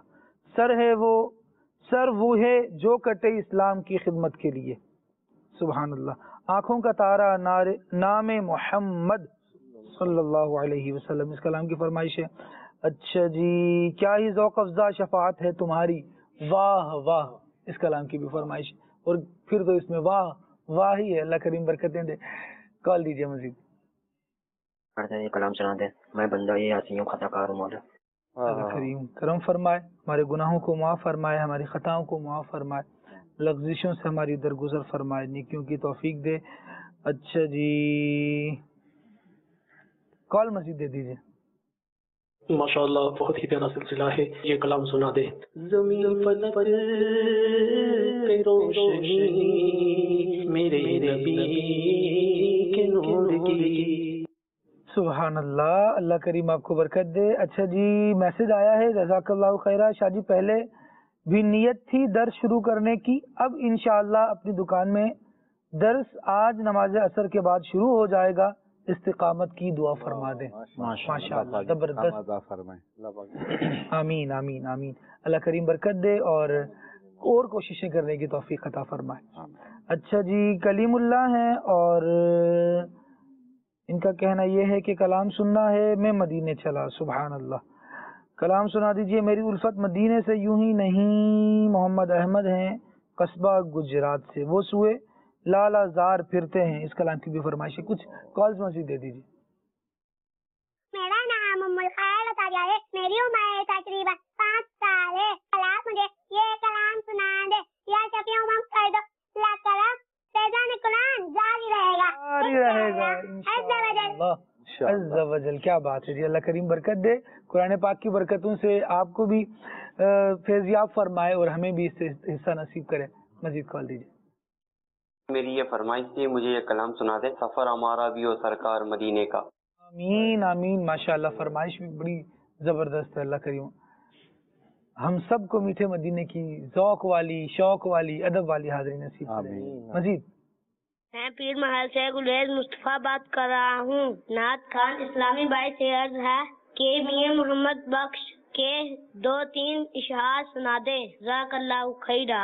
سر وہ ہے جو کٹے اسلام کی خدمت کے لیے. سبحان اللہ. آنکھوں کا تارا نام محمد صلی اللہ علیہ وسلم، اس کلام کی فرمائش ہے. اچھا جی. کیا ہی ذوق افزا شفاعت ہے تمہاری، واہ واہ، اس کلام کی بھی فرمائش ہے. اور پھر تو اس میں واہ واہ ہی ہے. اللہ کریم برکتیں دے. کال دیجیے مزید. کلام سنا دیں، میں بندہ یہ آسی ہوں، خطا کار ہوں. اللہ کریم کرم فرمائے، ہمارے گناہوں کو معاف فرمائے، ہماری خطاؤں کو معاف فرمائے، لغزشوں سے ہماری درگزر فرمائے، نیکیوں کی توفیق دے. اچھا جی. کال مزید دے دیجیے. ماشاء اللہ، بہت ہی پیارا سلسلہ ہے، یہ کلام سنا دے. زمین پر روشنی میرے نبی کے نور کی. سبحان اللہ. اللہ کریم آپ کو برکت دے. اچھا جی. میسج آیا ہے، جزاک اللہ خیرہ. شاہ جی پہلے بھی نیت تھی درس شروع کرنے کی، اب انشاءاللہ اپنی دکان میں درس آج نماز عصر کے بعد شروع ہو جائے گا. استقامت کی دعا فرما دیں. ماشاء اللہ، زبردست. آمین آمین آمین. اللہ کریم برکت دے. اور اور کوششیں کرنے کی توفیق عطا فرمائے. اچھا جی، کلیم اللہ ہیں اور ان کا کہنا یہ ہے کہ کلام سننا ہے، میں مدینے چلا. سبحان اللہ. کلام سنا دیجئے. میری الفت مدینے سے یوں ہی نہیں. محمد احمد ہیں قصبہ گجرات سے، وہ سوئے لالا زار پھرتے ہیں. اس کلام کی بھی فرمائش ہے. کچھ کالز مزید دے دیجیے. میرا نام ام الخیر عطاریہ ہے، میری عمر تقریباً 5 سال ہے. آپ مجھے یہ کلام سنا دے. یا شفیع امم کر دو. اللہ تعالیٰ فیضان قرآن جاری رہے گا انشاءاللہ عز و جل. کیا بات ہے جی. اللہ کریم برکت دے. قرآن پاک کی برکتوں سے آپ کو بھی فیضیاب فرمائے اور ہمیں بھی اس سے حصہ نصیب کرے. مزید کال دیجیے. میری یہ فرمائش تھی، مجھے یہ کلام سنا دے. سفر ہمارا بھی ہو سرکار مدینے کا. آمین آمین. ماشاءاللہ فرمائش بھی بڑی زبردست ہے. اللہ کریم ہم سب کو میٹھے مدینے کی ذوق والی، شوق والی، ادب والی حاضری نصیب کرے. مزید. میں پیر محل سے گلیز مصطفیٰ بات کر رہا ہوں. نعت خان اسلامی بھائی سے عرض ہے کہ میاں محمد بخش کے 2-3 اشعار سنا دے. جزاک اللہ خیرا.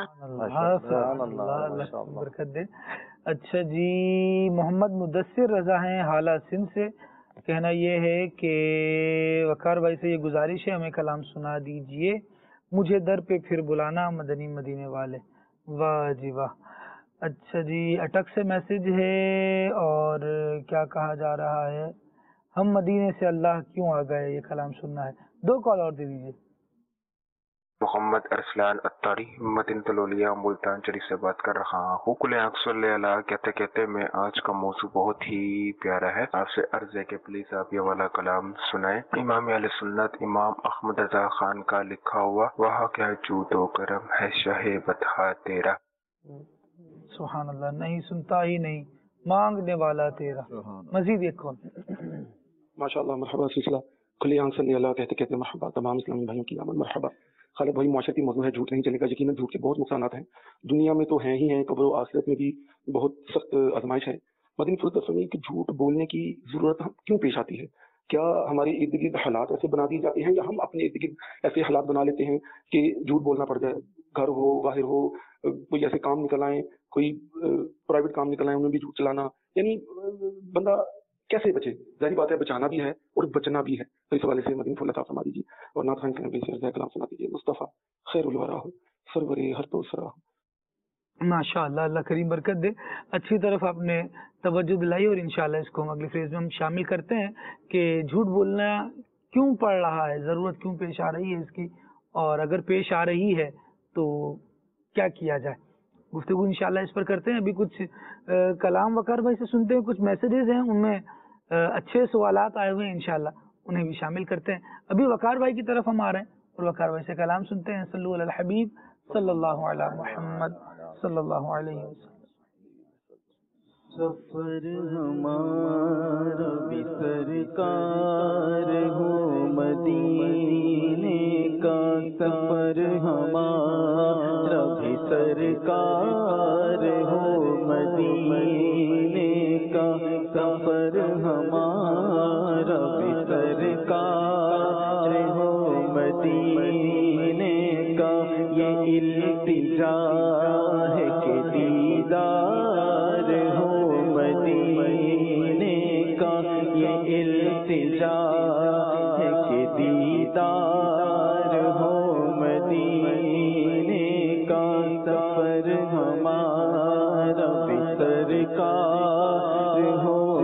اللہ برکت دے. اچھا جی، محمد مدثر رضا ہیں حالہ سندھ سے. کہنا یہ ہے کہ وقار بھائی سے یہ گزارش ہے ہمیں کلام سنا دیجئے. مجھے در پہ پھر بلانا مدنی مدینے والے. واہ جی واہ. اچھا جی، اٹک سے میسج ہے اور کیا کہا جا رہا ہے، ہم مدینے سے اللہ کیوں آ گئے، یہ کلام سننا ہے. 2 کال اور دے دیجیے. محمد ارسلان اتاری مدینہ تلولیہ ملتان شریف سے بات کر رہا ہوں. کل آنکھ صلی اللہ علیہ کہتے کہتے میں آج کا موضوع بہت ہی پیارا ہے. آپ سے عرض ہے کہ پلیز آپ یہ والا کلام سنائیں. امام اہل سنت امام احمد رضا خان کا لکھا ہوا وہاں کیا جود و کرم ہے شاہ بطحا تیرا. سبحان اللہ. نہیں سنتا ہی نہیں مانگنے والا تیرا. مزید ایک کال. ماشاءاللہ. مرحبا. سلسلہ کھلی آنکھ صلی اللہ کہتے کہتے مرحبا. تمام اسلامی بھائیوں کی آمد مرحبا. خالد بھائی، معاشرتی موضوع ہے، جھوٹ نہیں چلے گا. یقیناً جھوٹ کے بہت نقصانات ہیں، دنیا میں تو ہیں ہی ہیں، قبر و آخرت میں بھی بہت سخت آزمائش ہے. مدنی فضل فرمائے کہ جھوٹ بولنے کی ضرورت کیوں پیش آتی ہے؟ کیا ہمارے ارد گرد حالات ایسے بنا دیے جاتے ہیں یا ہم اپنے ارد گرد ایسے حالات بنا لیتے ہیں کہ جھوٹ بولنا پڑ جائے؟ گھر ہو، باہر ہو، کوئی ایسے کام نکل آئیں، کوئی پرائیویٹ کام نکل آئیں، ان میں بھی جھوٹ چلانا. یعنی بندہ کیسے بچے؟ ظاہری بات ہے بچانا بھی ہے اور بچنا بھی ہے. تو اس حوالے سے مدنی پھول عطا فرما دیجیے. اور نعت خان کے نبی سے کلام سنا دیجیے. مصطفیٰ خیر الورا ہو، سرور ہر تو سرا ہو. ماشاء اللہ. اللہ کریم برکت دے. اچھی طرف آپ نے توجہ دلائی اور انشاءاللہ اس کو ہم اگلی فیز میں ہم شامل کرتے ہیں کہ جھوٹ بولنا کیوں پڑ رہا ہے، ضرورت کیوں پیش آ رہی ہے اس کی، اور اگر پیش آ رہی ہے تو کیا کیا جائے. گفتگو انشاءاللہ اس پر کرتے ہیں. ابھی کچھ کلام وقار بھائی سے سنتے ہیں. کچھ میسیجز ہیں ان میں اچھے سوالات آئے ہوئے ہیں، انشاءاللہ انہیں بھی شامل کرتے ہیں. ابھی وقار بھائی کی طرف ہم آ رہے ہیں اور وقار بھائی سے کلام سنتے ہیں. صلو علی الحبیب صلی اللہ علی محمد صلی اللہ علیہ وسلم. سفر ہمارا بھی سرکار ہو مدینے کا، سفر ہمارا بھی سرکار ہو مدینے کا، سفر ہمارا بھی سرکار ہو مدینے کا. یہ التجا ہے کہ دیدار ہو مدینے کا، یہ التجا ہے کہ دیدار ہو مدینے کا. سفر ہمارا بھی سرکار ہو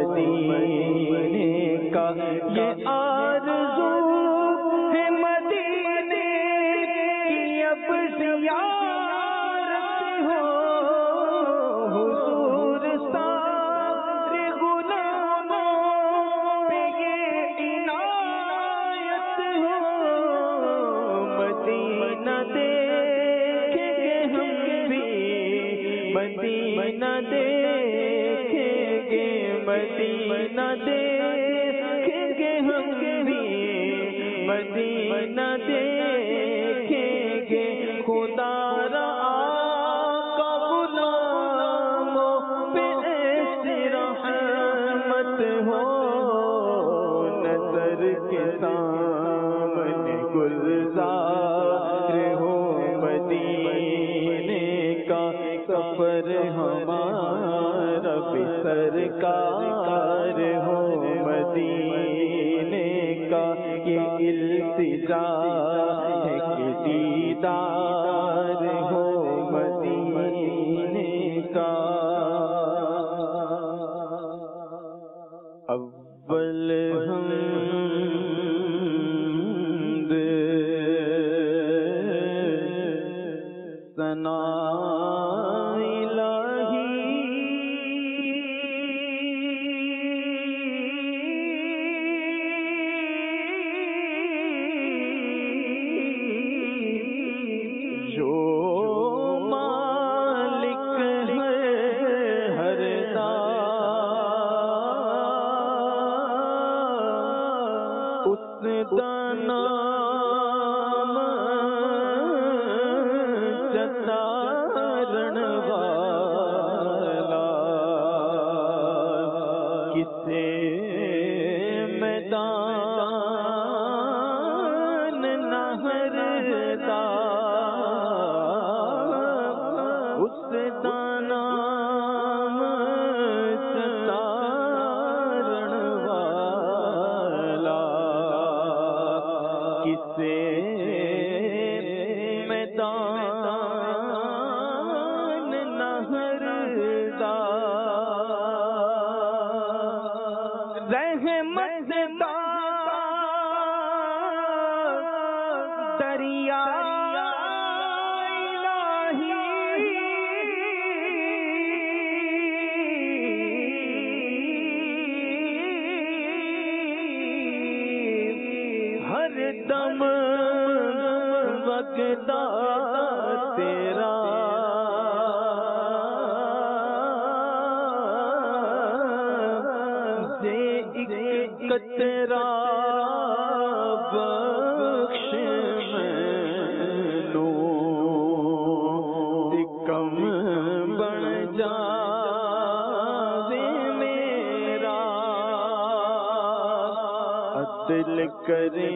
مدینے کا. یہ آرزو ہے مدینے کی اب زیارت ہو، حضور سارے غلاموں پہ یہ عنایت ہو. مدینہ دیکھیں گے ہم بھی، مدینہ دیکھیں گے، مدینہ دیکھیں گے ہم بھی، مدینہ دیکھیں گے. خدا را کا غلاموں پہ ایسی رحمت ہو، نظر کے سامنے گلزار ہو مدینہ ہمارا بھی سرکار ہو مدینے کا یہ التجا ہے کہ دیدار ہو مدینے کا اول حمد ثنا دم وقدا تیرا سے ایک قطرہ بخش مینو کم بن جاوے میرا دل کرے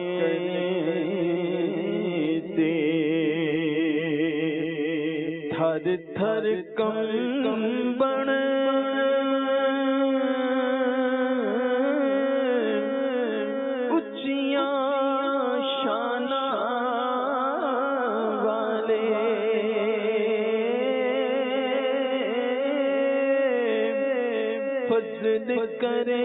تھر تھر کم بن اچیاں شانہ والے فضل کرے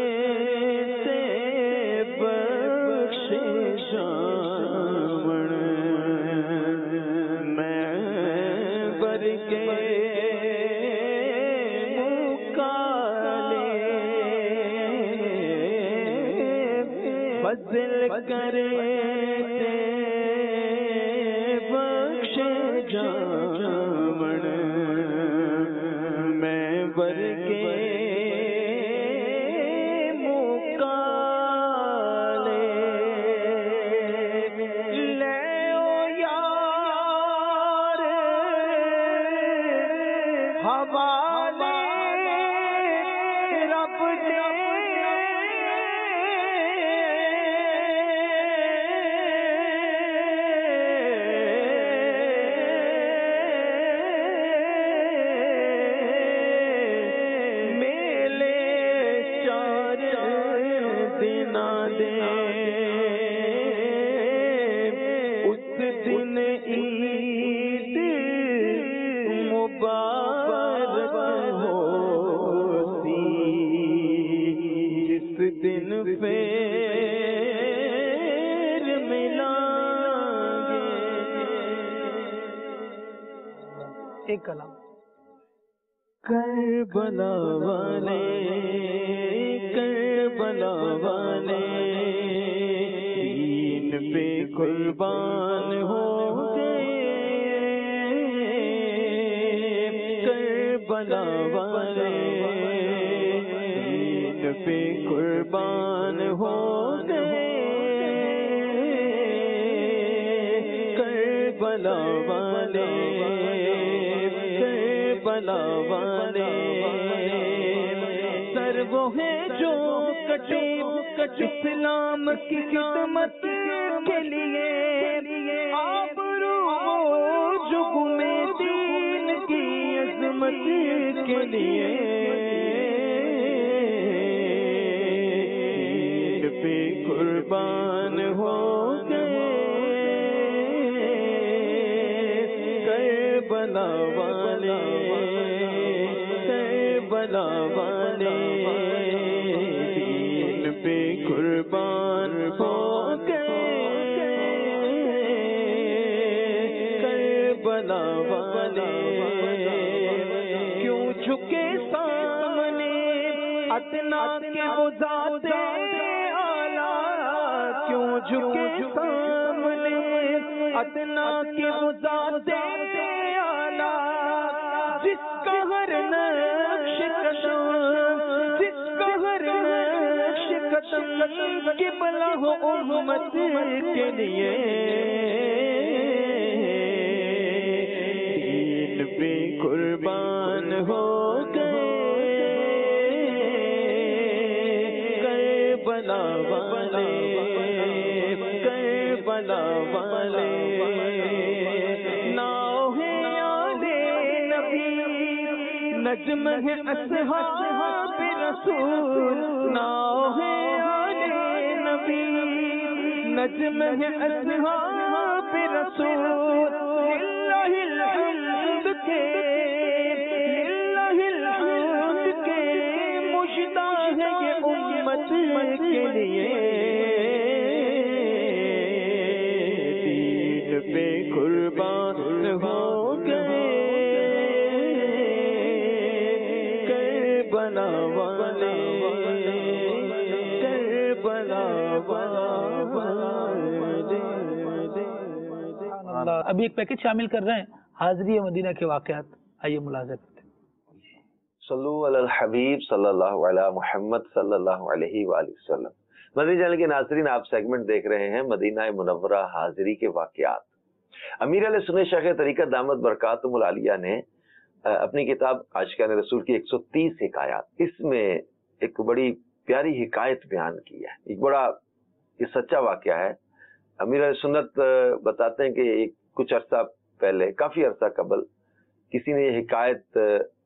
کرے بخش جامن میں برگے مکالے لے او یار حوالے رب دے کلام کربلا والے کربلا والے دین پہ قربان ہو گئے کربلا والے دین پہ قربان ہو گئے کربلا والے بلا والے سر وہ ہیں جو کٹے اسلام کی خدمت کے لیے آبرو جو گمے دین کی عظمت کے لیے دین پہ قربان ہو گئے کربلا والے کربلا والے دین پہ قربان ہو گئے کربلا والے کیوں جھکے سامنے ادنا کے وہ ذات اعلیٰ کیوں جھکے سامنے ادنا کے وہ ذات اعلیٰ جس کا ہر نقش قدم جس کا ہر نقش قدم قبلہ ہو امت کے لیے دین پہ قربان ہو گئے کربلا والے کربلا والے ناؤ ہے آلے نبی نجم ہے اصحاب رسول ناؤ ہے آلے نبی نجم ہے اصحاب رسول للہ الحمد کے للہ الحمد کے مجدہ ہے یہ امت کے لیے دین پہ قربان ہو گئے کربلا والے کربلا والے ابھی ایک پیکج شامل کر رہے ہیں حاضری مدینہ کے واقعات، آئیے ملاحظہ کرتے ہیں۔ صلو علی الحبیب صلی اللہ علی محمد صلی اللہ علیہ وآلہ وسلم۔ مدنی چینل کے ناظرین، آپ سیگمنٹ دیکھ رہے ہیں مدینہ منورہ حاضری کے واقعات۔ امیر علیہ سنت شیخ طریقت دامت برکاتہم العالیہ نے اپنی کتاب عاشقان رسول کی 130 حکایات، اس میں ایک بڑی پیاری حکایت بیان کی ہے۔ ایک بڑا یہ سچا واقعہ ہے۔ امیر علیہ سنت بتاتے ہیں کہ کچھ عرصہ پہلے، کافی عرصہ قبل، کسی نے یہ حکایت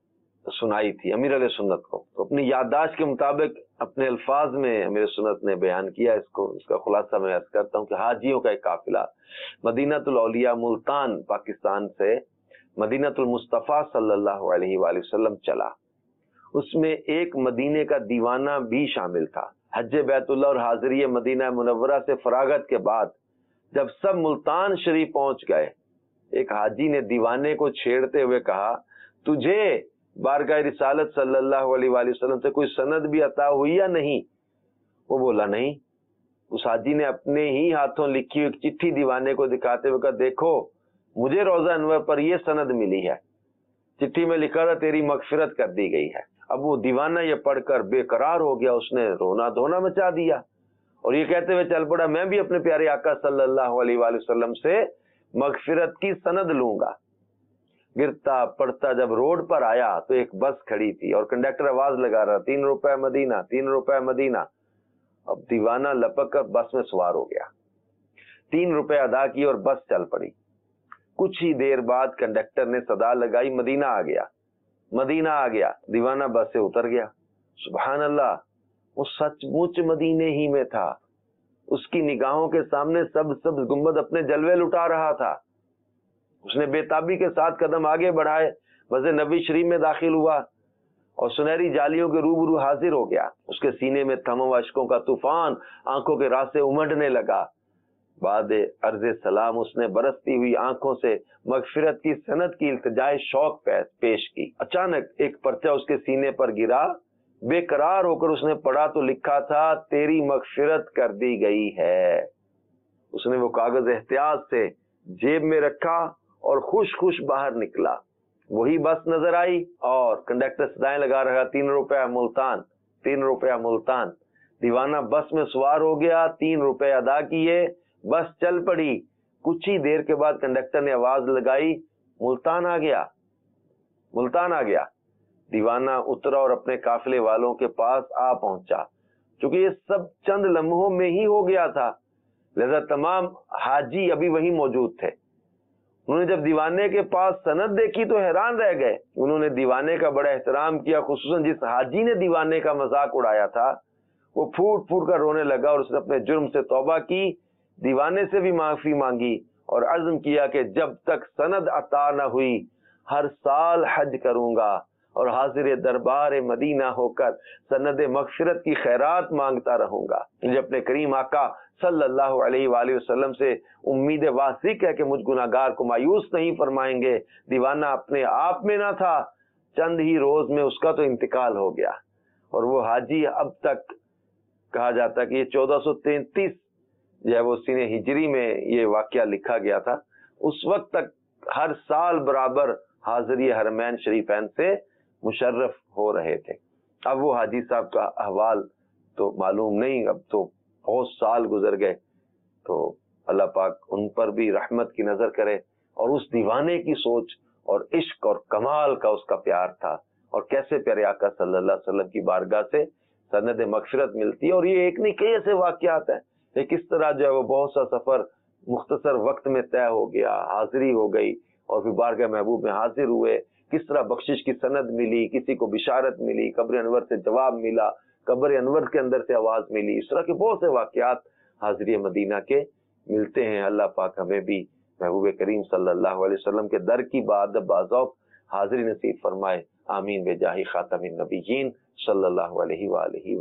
سنائی تھی امیر علیہ سنت کو، تو اپنی یادداشت کے مطابق اپنے الفاظ میں امیر سنت نے بیان کیا اس کو۔ اس کا خلاصہ میں عرض کرتا ہوں کہ حاجیوں کا ایک قافلہ مدینۃ الاولیاء ملتان پاکستان سے مدینۃ المصطفیٰ صلی اللہ علیہ وآلہ وسلم چلا۔ اس میں ایک مدینے کا دیوانہ بھی شامل تھا۔ حج بیت اللہ اور حاضری مدینہ منورہ سے فراغت کے بعد جب سب ملتان شریف پہنچ گئے، ایک حاجی نے دیوانے کو چھیڑتے ہوئے کہا، تجھے بارگاہ رسالت صلی اللہ علیہ وآلہ وسلم سے کوئی سند بھی عطا ہوئی یا نہیں؟ وہ بولا نہیں۔ اس حاجی نے اپنے ہی ہاتھوں لکھی ہوئی چٹھی دیوانے کو دکھاتے ہوئے کہا، دیکھو مجھے روزہ انور پر یہ سند ملی ہے، چٹھی میں لکھا تھا تیری مغفرت کر دی گئی ہے۔ اب وہ دیوانہ یہ پڑھ کر بے قرار ہو گیا، اس نے رونا دھونا مچا دیا اور یہ کہتے ہوئے چل پڑا، میں بھی اپنے پیارے آقا صلی اللہ علیہ وآلہ وسلم سے مغفرت کی سند لوں گا۔ گرتا پڑتا جب روڈ پر آیا تو ایک بس کھڑی تھی اور کنڈکٹر آواز لگا رہا، 3 روپے مدینہ، 3 روپے مدینہ۔ اب دیوانہ لپک کر بس میں سوار ہو گیا، 3 روپے ادا کی اور بس چل پڑی۔ کچھ ہی دیر بعد کنڈکٹر نے صدا لگائی، مدینہ آ گیا، مدینہ آ گیا۔ دیوانہ بس سے اتر گیا۔ سبحان اللہ، وہ سچ مچ مدینے ہی میں تھا۔ اس کی نگاہوں کے سامنے سبز گنبد اپنے جلوے لٹا رہا تھا۔ اس نے بے تابی کے ساتھ قدم آگے بڑھائے، مسجد نبی شریف میں داخل ہوا اور سنہری جالیوں کے روبرو حاضر ہو گیا۔ اس کے سینے میں تھم اشکوں کا طوفان آنکھوں کے راستے امڈنے لگا۔ بعد عرض سلام اس نے برستی ہوئی آنکھوں سے مغفرت کی سند کی التجائے شوق پیش کی۔ اچانک ایک پرچہ اس کے سینے پر گرا، بے قرار ہو کر اس نے پڑھا تو لکھا تھا، تیری مغفرت کر دی گئی ہے۔ اس نے وہ کاغذ احتیاط سے جیب میں رکھا اور خوش باہر نکلا۔ وہی بس نظر آئی اور کنڈکٹر صدائیں لگا رہا، 3 روپے ملتان، 3 روپے ملتان۔ دیوانہ بس میں سوار ہو گیا، 3 روپے ادا کیے، بس چل پڑی۔ کچھ ہی دیر کے بعد کنڈکٹر نے آواز لگائی، ملتان آ گیا، ملتان آ گیا۔ دیوانہ اترا اور اپنے قافلے والوں کے پاس آ پہنچا۔ چونکہ یہ سب چند لمحوں میں ہی ہو گیا تھا، لہذا تمام حاجی ابھی وہیں موجود تھے۔ انہوں نے جب دیوانے کے پاس سند دیکھی تو حیران رہ گئے. انہوں نے دیوانے کا بڑا احترام کیا, خصوصاً جس حاجی نے دیوانے کا مذاق اڑایا تھا وہ پھوٹ پھوٹ کر رونے لگا اور اس نے اپنے جرم سے توبہ کی, دیوانے سے بھی معافی مانگی اور عزم کیا کہ جب تک سند عطا نہ ہوئی ہر سال حج کروں گا اور حاضر دربار مدینہ ہو کر سند مغفرت کی خیرات مانگتا رہوں گا. مجھے اپنے کریم آقا صلی اللہ علیہ وآلہ وسلم سے امید واثق ہے کہ مجھ گناہگار کو مایوس نہیں فرمائیں گے. دیوانہ اپنے آپ میں نہ تھا, چند ہی روز میں اس کا تو انتقال ہو گیا, اور وہ حاجی اب تک کہا جاتا ہے کہ یہ 1433 جو ہے وہ سینہ ہجری میں یہ واقعہ لکھا گیا تھا, اس وقت تک ہر سال برابر حاضری حرمین شریفین سے مشرف ہو رہے تھے. اب وہ حاجی صاحب کا احوال تو معلوم نہیں, اب تو بہت سال گزر گئے, تو اللہ پاک ان پر بھی رحمت کی نظر کرے. اور اس دیوانے کی سوچ اور عشق اور کمال کا اس کا پیار تھا, اور کیسے پیارے آقا صلی اللہ علیہ وسلم کی بارگاہ سے سند مغفرت ملتی ہے. اور یہ ایک نہیں کئی ایسے واقعات ہیں کہ کس طرح جو ہے وہ بہت سا سفر مختصر وقت میں طے ہو گیا, حاضری ہو گئی اور پھر بارگاہ محبوب میں حاضر ہوئے, کس طرح بخشش کی سند ملی, کسی کو بشارت ملی, قبر انور سے جواب ملا, قبر انور کے اندر سے آواز ملی. اس طرح کے بہت سے واقعات حاضری مدینہ کے ملتے ہیں. اللہ پاک ہمیں بھی محبوب کریم صلی اللہ علیہ وسلم کے در کی بازوق حاضری نصیب فرمائے. آمین بجاہ خاتم النبیین صلی اللہ علیہ وآلہ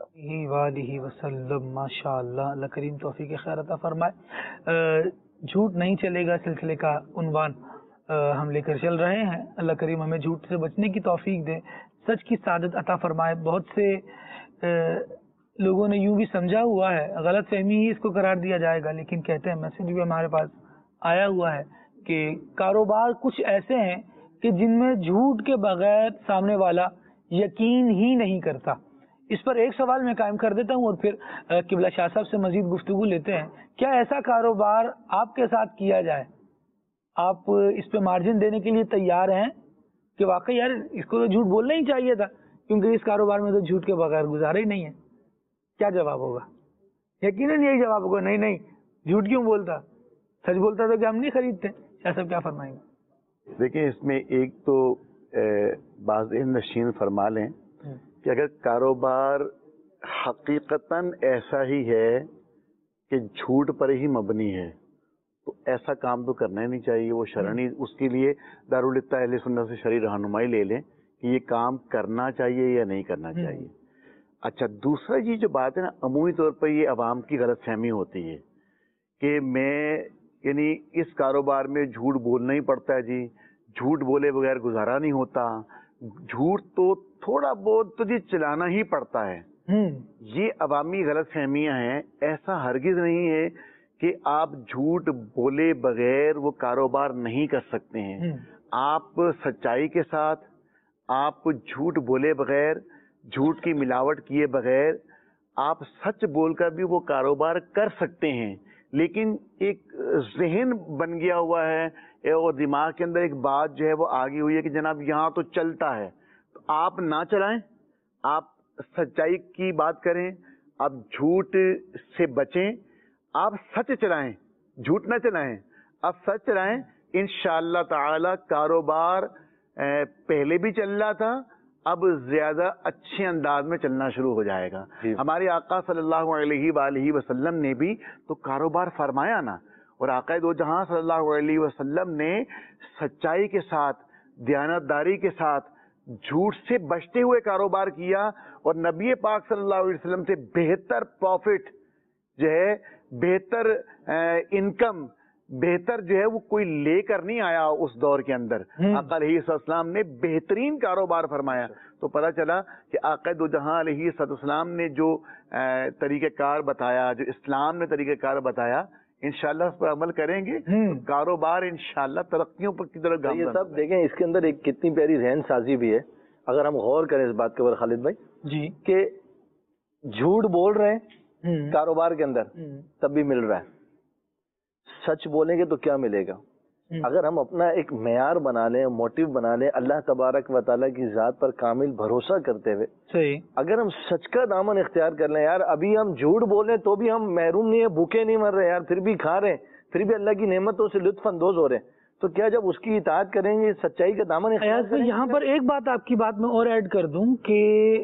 وسلم. ماشاء اللہ, اللہ کریم توفیق خیر عطا فرمائے. جھوٹ نہیں چلے گا سلسلے کا عنوان ہم لے کر چل رہے ہیں. اللہ کریم ہمیں جھوٹ سے بچنے کی توفیق دے, سچ کی سعادت عطا فرمائے. بہت سے لوگوں نے یوں بھی سمجھا ہوا ہے, غلط فہمی ہی اس کو قرار دیا جائے گا, لیکن کہتے ہیں میسج بھی ہمارے پاس آیا ہوا ہے کہ کاروبار کچھ ایسے ہیں کہ جن میں جھوٹ کے بغیر سامنے والا یقین ہی نہیں کرتا. اس پر ایک سوال میں قائم کر دیتا ہوں اور پھر قبلہ شاہ صاحب سے مزید گفتگو لیتے ہیں. کیا ایسا کاروبار آپ کے ساتھ کیا جائے, آپ اس پہ مارجن دینے کے لیے تیار ہیں کہ واقعی یار اس کو تو جھوٹ بولنا ہی چاہیے تھا, کیونکہ اس کاروبار میں تو جھوٹ کے بغیر گزارا ہی نہیں ہے؟ کیا جواب ہوگا؟ یقیناً یہی جواب ہوگا, نہیں نہیں جھوٹ کیوں بولتا, سچ بولتا تو کہ ہم نہیں خریدتے. شاہ صاحب کیا فرمائیں گے؟ دیکھیں اس میں ایک تو بعض نشین فرما لیں کہ اگر کاروبار حقیقتاً ایسا ہی ہے کہ جھوٹ پر ہی مبنی ہے تو ایسا کام تو کرنا ہی نہیں چاہیے. وہ شرعی اس کے لیے دارالفتہ اہل سنت سے شرعی رہنمائی لے لیں کہ یہ کام کرنا چاہیے یا نہیں کرنا چاہیے. اچھا, دوسرا یہ جو بات ہے نا, عمومی طور پر یہ عوام کی غلط فہمی ہوتی ہے کہ میں یعنی اس کاروبار میں جھوٹ بولنا ہی پڑتا ہے, جی جھوٹ بولے بغیر گزارا نہیں ہوتا, جھوٹ تو تھوڑا بہت تو جی چلانا ہی پڑتا ہے. یہ عوامی غلط فہمیاں ہیں. ایسا ہرگز نہیں ہے کہ آپ جھوٹ بولے بغیر وہ کاروبار نہیں کر سکتے ہیں. آپ سچائی کے ساتھ, آپ جھوٹ بولے بغیر, جھوٹ کی ملاوٹ کیے بغیر آپ سچ بول کر بھی وہ کاروبار کر سکتے ہیں. لیکن ایک ذہن بن گیا ہوا ہے اور دماغ کے اندر ایک بات جو ہے وہ آگی ہوئی ہے کہ جناب یہاں تو چلتا ہے, تو آپ نہ چلائیں, آپ سچائی کی بات کریں, آپ جھوٹ سے بچیں, آپ سچ چلائیں, جھوٹ نہ چلائیں, آپ سچ چلائیں. انشاءاللہ تعالی کاروبار پہلے بھی چل رہا تھا, اب زیادہ اچھے انداز میں چلنا شروع ہو جائے گا. ہمارے آقا صلی اللہ علیہ وآلہ وسلم نے بھی تو کاروبار فرمایا نا, اور آقا دو جہاں صلی اللہ علیہ وسلم نے سچائی کے ساتھ, دیانتداری کے ساتھ, جھوٹ سے بچتے ہوئے کاروبار کیا, اور نبی پاک صلی اللہ علیہ وسلم سے بہتر پروفٹ جو ہے, بہتر انکم, بہتر جو ہے وہ کوئی لے کر نہیں آیا اس دور کے اندر. آقا علیہ السلام نے بہترین کاروبار فرمایا. تو پتہ چلا کہ آقا دو جہاں علیہ السلام نے جو طریقہ کار بتایا, جو اسلام نے طریقہ کار بتایا, انشاءاللہ اس پر عمل کریں گے, کاروبار انشاءاللہ ترقیوں پر کی طرف گامزن. یہ سب دیکھیں, اس کے اندر ایک کتنی پیاری ذہن سازی بھی ہے اگر ہم غور کریں اس بات کے اوپر خالد بھائی جی, کہ جھوٹ بول رہے ہیں کاروبار کے اندر تب بھی مل رہا ہے, سچ بولیں گے تو کیا ملے گا؟ اگر ہم اپنا ایک معیار بنا لیں, موٹیو بنا لیں, اللہ تبارک و تعالیٰ کی ذات پر کامل بھروسہ کرتے ہوئے, صحیح, اگر ہم سچ کا دامن اختیار کر لیں, یار ابھی ہم جھوٹ بولیں تو بھی ہم محروم نہیں ہیں, بھوکے نہیں مر رہے یار, پھر بھی کھا رہے ہیں, پھر بھی اللہ کی نعمتوں سے لطف اندوز ہو رہے ہیں, تو کیا جب اس کی اطاعت کریں گے سچائی کا دامن ایاز بھائی یہاں پر ایک بات آپ کی بات میں اور ایڈ کر دوں کہ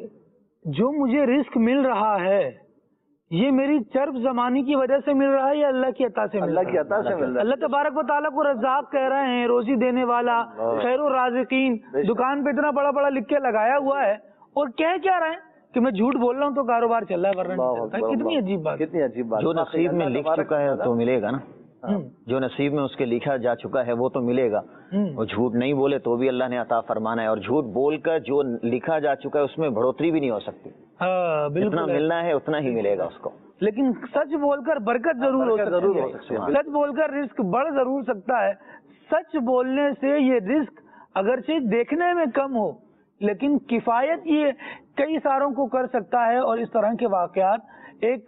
جو مجھے رزق مل رہا ہے یہ میری چرب زمانی کی وجہ سے مل رہا ہے یا اللہ کی عطا سے مل رہا ہے؟ اللہ کی عطا سے مل رہا ہے. اللہ تبارک و تعالیٰ کو رزاق کہہ رہے ہیں، روزی دینے والا، خیر الرازقین. دکان پہ اتنا بڑا بڑا لکھ کے لگایا ہوا ہے اور کہہ کیا رہے ہیں کہ میں جھوٹ بول رہا ہوں تو کاروبار چل رہا ہے ورنہ نہیں چلتا. کتنی عجیب بات، کتنی عجیب بات. جو نصیب میں لکھ چکا ہے تو ملے گا نا، جو نصیب میں اس کے لکھا جا چکا ہے وہ تو ملے گا. وہ جھوٹ نہیں بولے تو بھی اللہ نے عطا فرمانا ہے، اور جھوٹ بول کر جو لکھا جا چکا ہے اس میں بڑھوتری بھی نہیں ہو سکتی. جتنا ملنا ہے اتنا ہی ملے گا اس کو. لیکن سچ بول کر برکت ضرور ہو سکتی ہے، سچ بول کر رزق بڑھ ضرور سکتا ہے. سچ بولنے سے یہ رزق اگرچہ دیکھنے میں کم ہو لیکن کفایت یہ کئی ساروں کو کر سکتا ہے. اور اس طرح کے واقعات ایک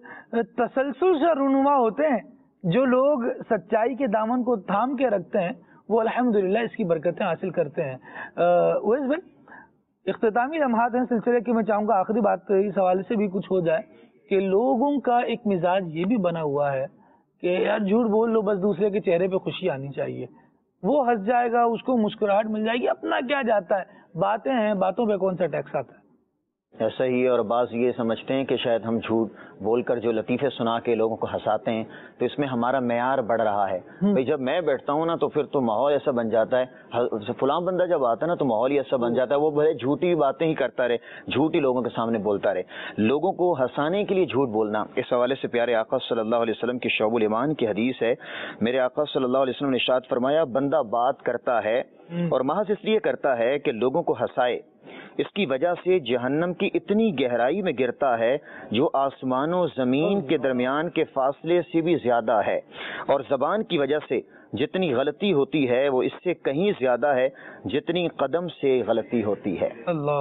تسلسل سے رونما ہوتے ہیں. جو لوگ سچائی کے دامن کو تھام کے رکھتے ہیں وہ الحمدللہ اس کی برکتیں حاصل کرتے ہیں. ویس بھائی اختتامی لمحات ہیں سلسلے کی، میں چاہوں گا آخری بات اس حوالے سے بھی کچھ ہو جائے کہ لوگوں کا ایک مزاج یہ بھی بنا ہوا ہے کہ یار جھوٹ بول لو بس دوسرے کے چہرے پہ خوشی آنی چاہیے، وہ ہنس جائے گا، اس کو مسکراہٹ مل جائے گی، اپنا کیا جاتا ہے، باتیں ہیں، باتوں پہ کون سا ٹیکس آتا ہے. ایسا ہی ہے. اور بعض یہ سمجھتے ہیں کہ شاید ہم جھوٹ بول کر جو لطیفے سنا کے لوگوں کو ہنساتے ہیں تو اس میں ہمارا معیار بڑھ رہا ہے. بھائی جب میں بیٹھتا ہوں نا تو پھر تو ماحول ایسا بن جاتا ہے، فلاں بندہ جب آتا ہے نا تو ماحول ہی ایسا بن جاتا ہے، وہ بڑے جھوٹی باتیں ہی کرتا رہے، جھوٹی لوگوں کے سامنے بولتا رہے. لوگوں کو ہنسانے کے لیے جھوٹ بولنا، اس حوالے سے پیارے آقا صلی اللہ علیہ وسلم کی شعب الایمان کی حدیث ہے. میرے آقا صلی اللہ علیہ وسلم نے ارشاد فرمایا، بندہ بات کرتا ہے اور محض اس لیے کرتا ہے کہ لوگوں کو ہنسائے، اس کی وجہ سے جہنم کی اتنی گہرائی میں گرتا ہے جو آسمان و زمین کے درمیان کے فاصلے سے بھی زیادہ ہے. اور زبان کی وجہ سے جتنی غلطی ہوتی ہے وہ اس سے کہیں زیادہ ہے جتنی قدم سے غلطی ہوتی ہے.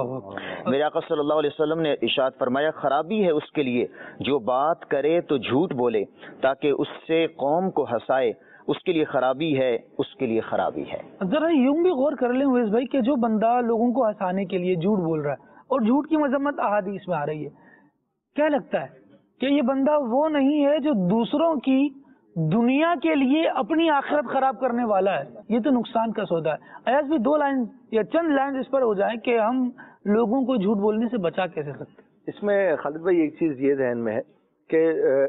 میرے آقا صلی اللہ علیہ وسلم نے ارشاد فرمایا، خرابی ہے اس کے لیے جو بات کرے تو جھوٹ بولے تاکہ اس سے قوم کو ہنسائے، اس کے لیے خرابی ہے، اس کے لیے خرابی ہے. ذرا یوں بھی غور کر لیں ویس بھائی کہ جو بندہ لوگوں کو ہنسانے کے لیے جھوٹ بول رہا ہے اور جھوٹ کی مذمت احادیث میں آ رہی ہے، کیا لگتا ہے کہ یہ بندہ وہ نہیں ہے جو دوسروں کی دنیا کے لیے اپنی آخرت خراب کرنے والا ہے؟ یہ تو نقصان کا سودا ہے. ایاز بھی 2 لائن یا چند لائن اس پر ہو جائیں کہ ہم لوگوں کو جھوٹ بولنے سے بچا کیسے سکتے ہیں. اس میں خالد بھائی ایک چیز یہ ذہن میں ہے کہ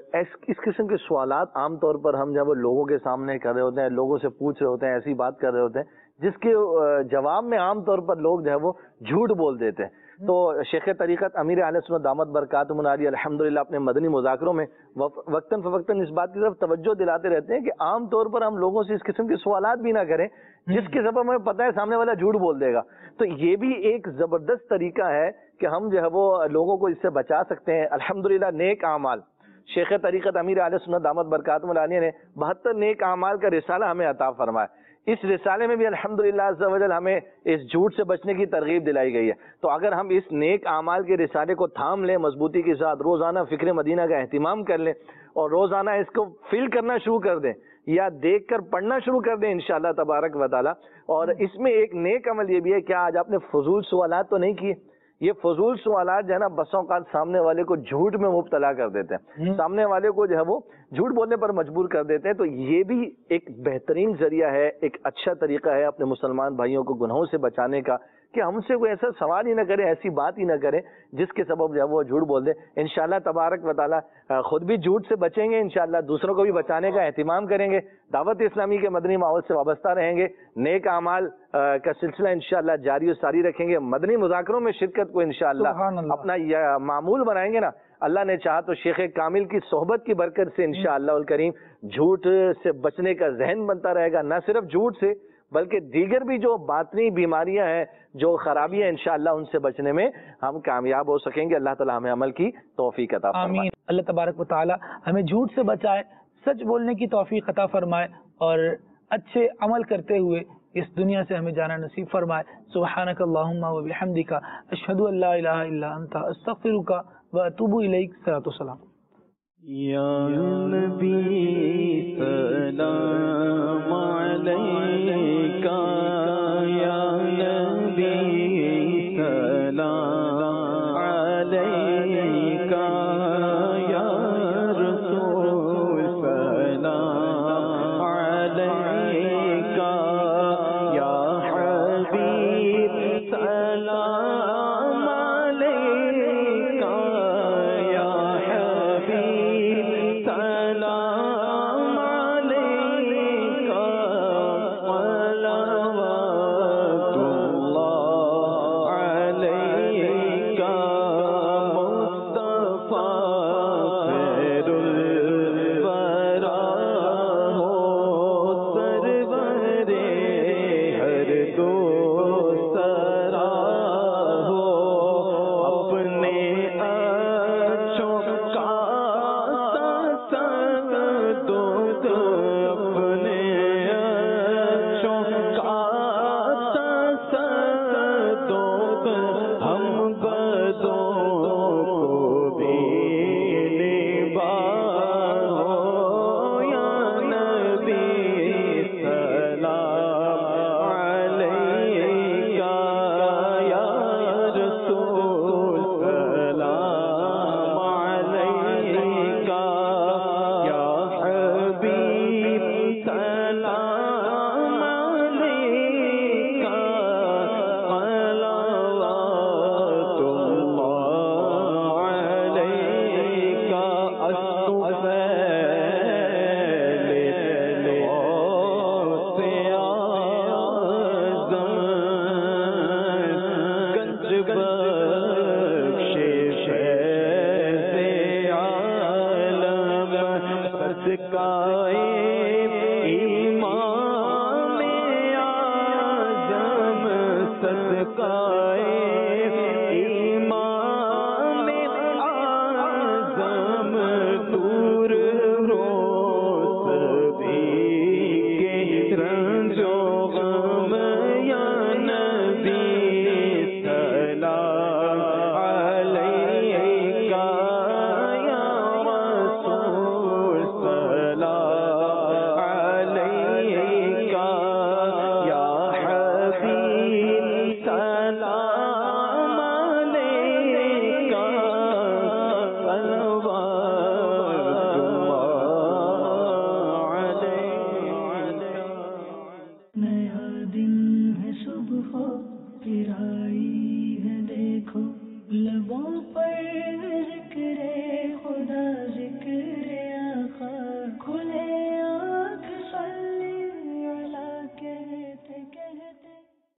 اس قسم کے سوالات عام طور پر ہم جب لوگوں کے سامنے کر رہے ہوتے ہیں، لوگوں سے پوچھ رہے ہوتے ہیں، ایسی بات کر رہے ہوتے ہیں جس کے جواب میں عام طور پر لوگ جو ہے وہ جھوٹ بول دیتے ہیں. تو شیخ طریقت امیر اہل سنت دامت برکاتہم العالیہ الحمدللہ اپنے مدنی مذاکروں میں وقتاً فوقتاً اس بات کی طرف توجہ دلاتے رہتے ہیں کہ عام طور پر ہم لوگوں سے اس قسم کے سوالات بھی نہ کریں جس کے سبب ہمیں پتہ ہے سامنے والا جھوٹ بول دے گا. تو یہ بھی ایک زبردست طریقہ ہے کہ ہم جو ہے وہ لوگوں کو اس سے بچا سکتے ہیں. الحمدللہ نیک اعمال شیخ طریقت امیر اہل سنت دامت برکاتہم العالیہ نے 72 نیک اعمال کا رسالہ ہمیں عطا فرمایا. اس رسالے میں بھی الحمدللہ عز و جل ہمیں اس جھوٹ سے بچنے کی ترغیب دلائی گئی ہے. تو اگر ہم اس نیک اعمال کے رسالے کو تھام لیں مضبوطی کے ساتھ، روزانہ فکر مدینہ کا اہتمام کر لیں اور روزانہ اس کو فیل کرنا شروع کر دیں یا دیکھ کر پڑھنا شروع کر دیں انشاءاللہ تبارک و تعالی. اور اس میں ایک نیک عمل یہ بھی ہے کہ آج آپ نے فضول سوالات تو نہیں کیے. یہ فضول سوالات جو ہے نا بسوں اوقات سامنے والے کو جھوٹ میں مبتلا کر دیتے ہیں، سامنے والے کو جو ہے وہ جھوٹ بولنے پر مجبور کر دیتے ہیں. تو یہ بھی ایک بہترین ذریعہ ہے، ایک اچھا طریقہ ہے اپنے مسلمان بھائیوں کو گناہوں سے بچانے کا کہ ہم سے کوئی ایسا سوال ہی نہ کرے، ایسی بات ہی نہ کرے جس کے سبب جو ہے وہ جھوٹ بول دے. انشاءاللہ تبارک و تعالی خود بھی جھوٹ سے بچیں گے، انشاءاللہ دوسروں کو بھی بچانے کا اہتمام کریں گے، دعوت اسلامی کے مدنی ماحول سے وابستہ رہیں گے، نیک اعمال کا سلسلہ انشاءاللہ جاری و ساری رکھیں گے، مدنی مذاکروں میں شرکت کو انشاءاللہ اپنا معمول بنائیں گے نا. اللہ نے چاہا تو شیخ کامل کی صحبت کی برکت سے انشاءاللہ الکریم جھوٹ سے بچنے کا ذہن بنتا رہے گا. نہ صرف جھوٹ سے بلکہ دیگر بھی جو باطنی بیماریاں ہیں، جو خرابیاں، انشاءاللہ ان سے بچنے میں ہم کامیاب ہو سکیں گے. اللہ تعالی ہمیں عمل کی توفیق عطا فرمائے. آمین. اللہ تبارک و تعالی ہمیں جھوٹ سے بچائے، سچ بولنے کی توفیق عطا فرمائے اور اچھے عمل کرتے ہوئے اس دنیا سے ہمیں جانا نصیب فرمائے. سبحانک اللہم و بحمدک اشہد ان لا الہ الا انت استغفرک و اتوب الیک. صلاۃ والسلام. یا نبی سلام علیکہ، یا نبی سلام علیکہ، یا رسول سلام علیکہ. صدقائے امام اعظم صدقائے امام اعظم دور روز بھی کے رنج و غم یا نبی سلام علیکہ یا رسول سلام علیکہ یا حبیب سلام علیکہ صلوات نیا دن ہے صبح پھر آئی ہے دیکھو لبوں پر ذکر خدا ذکر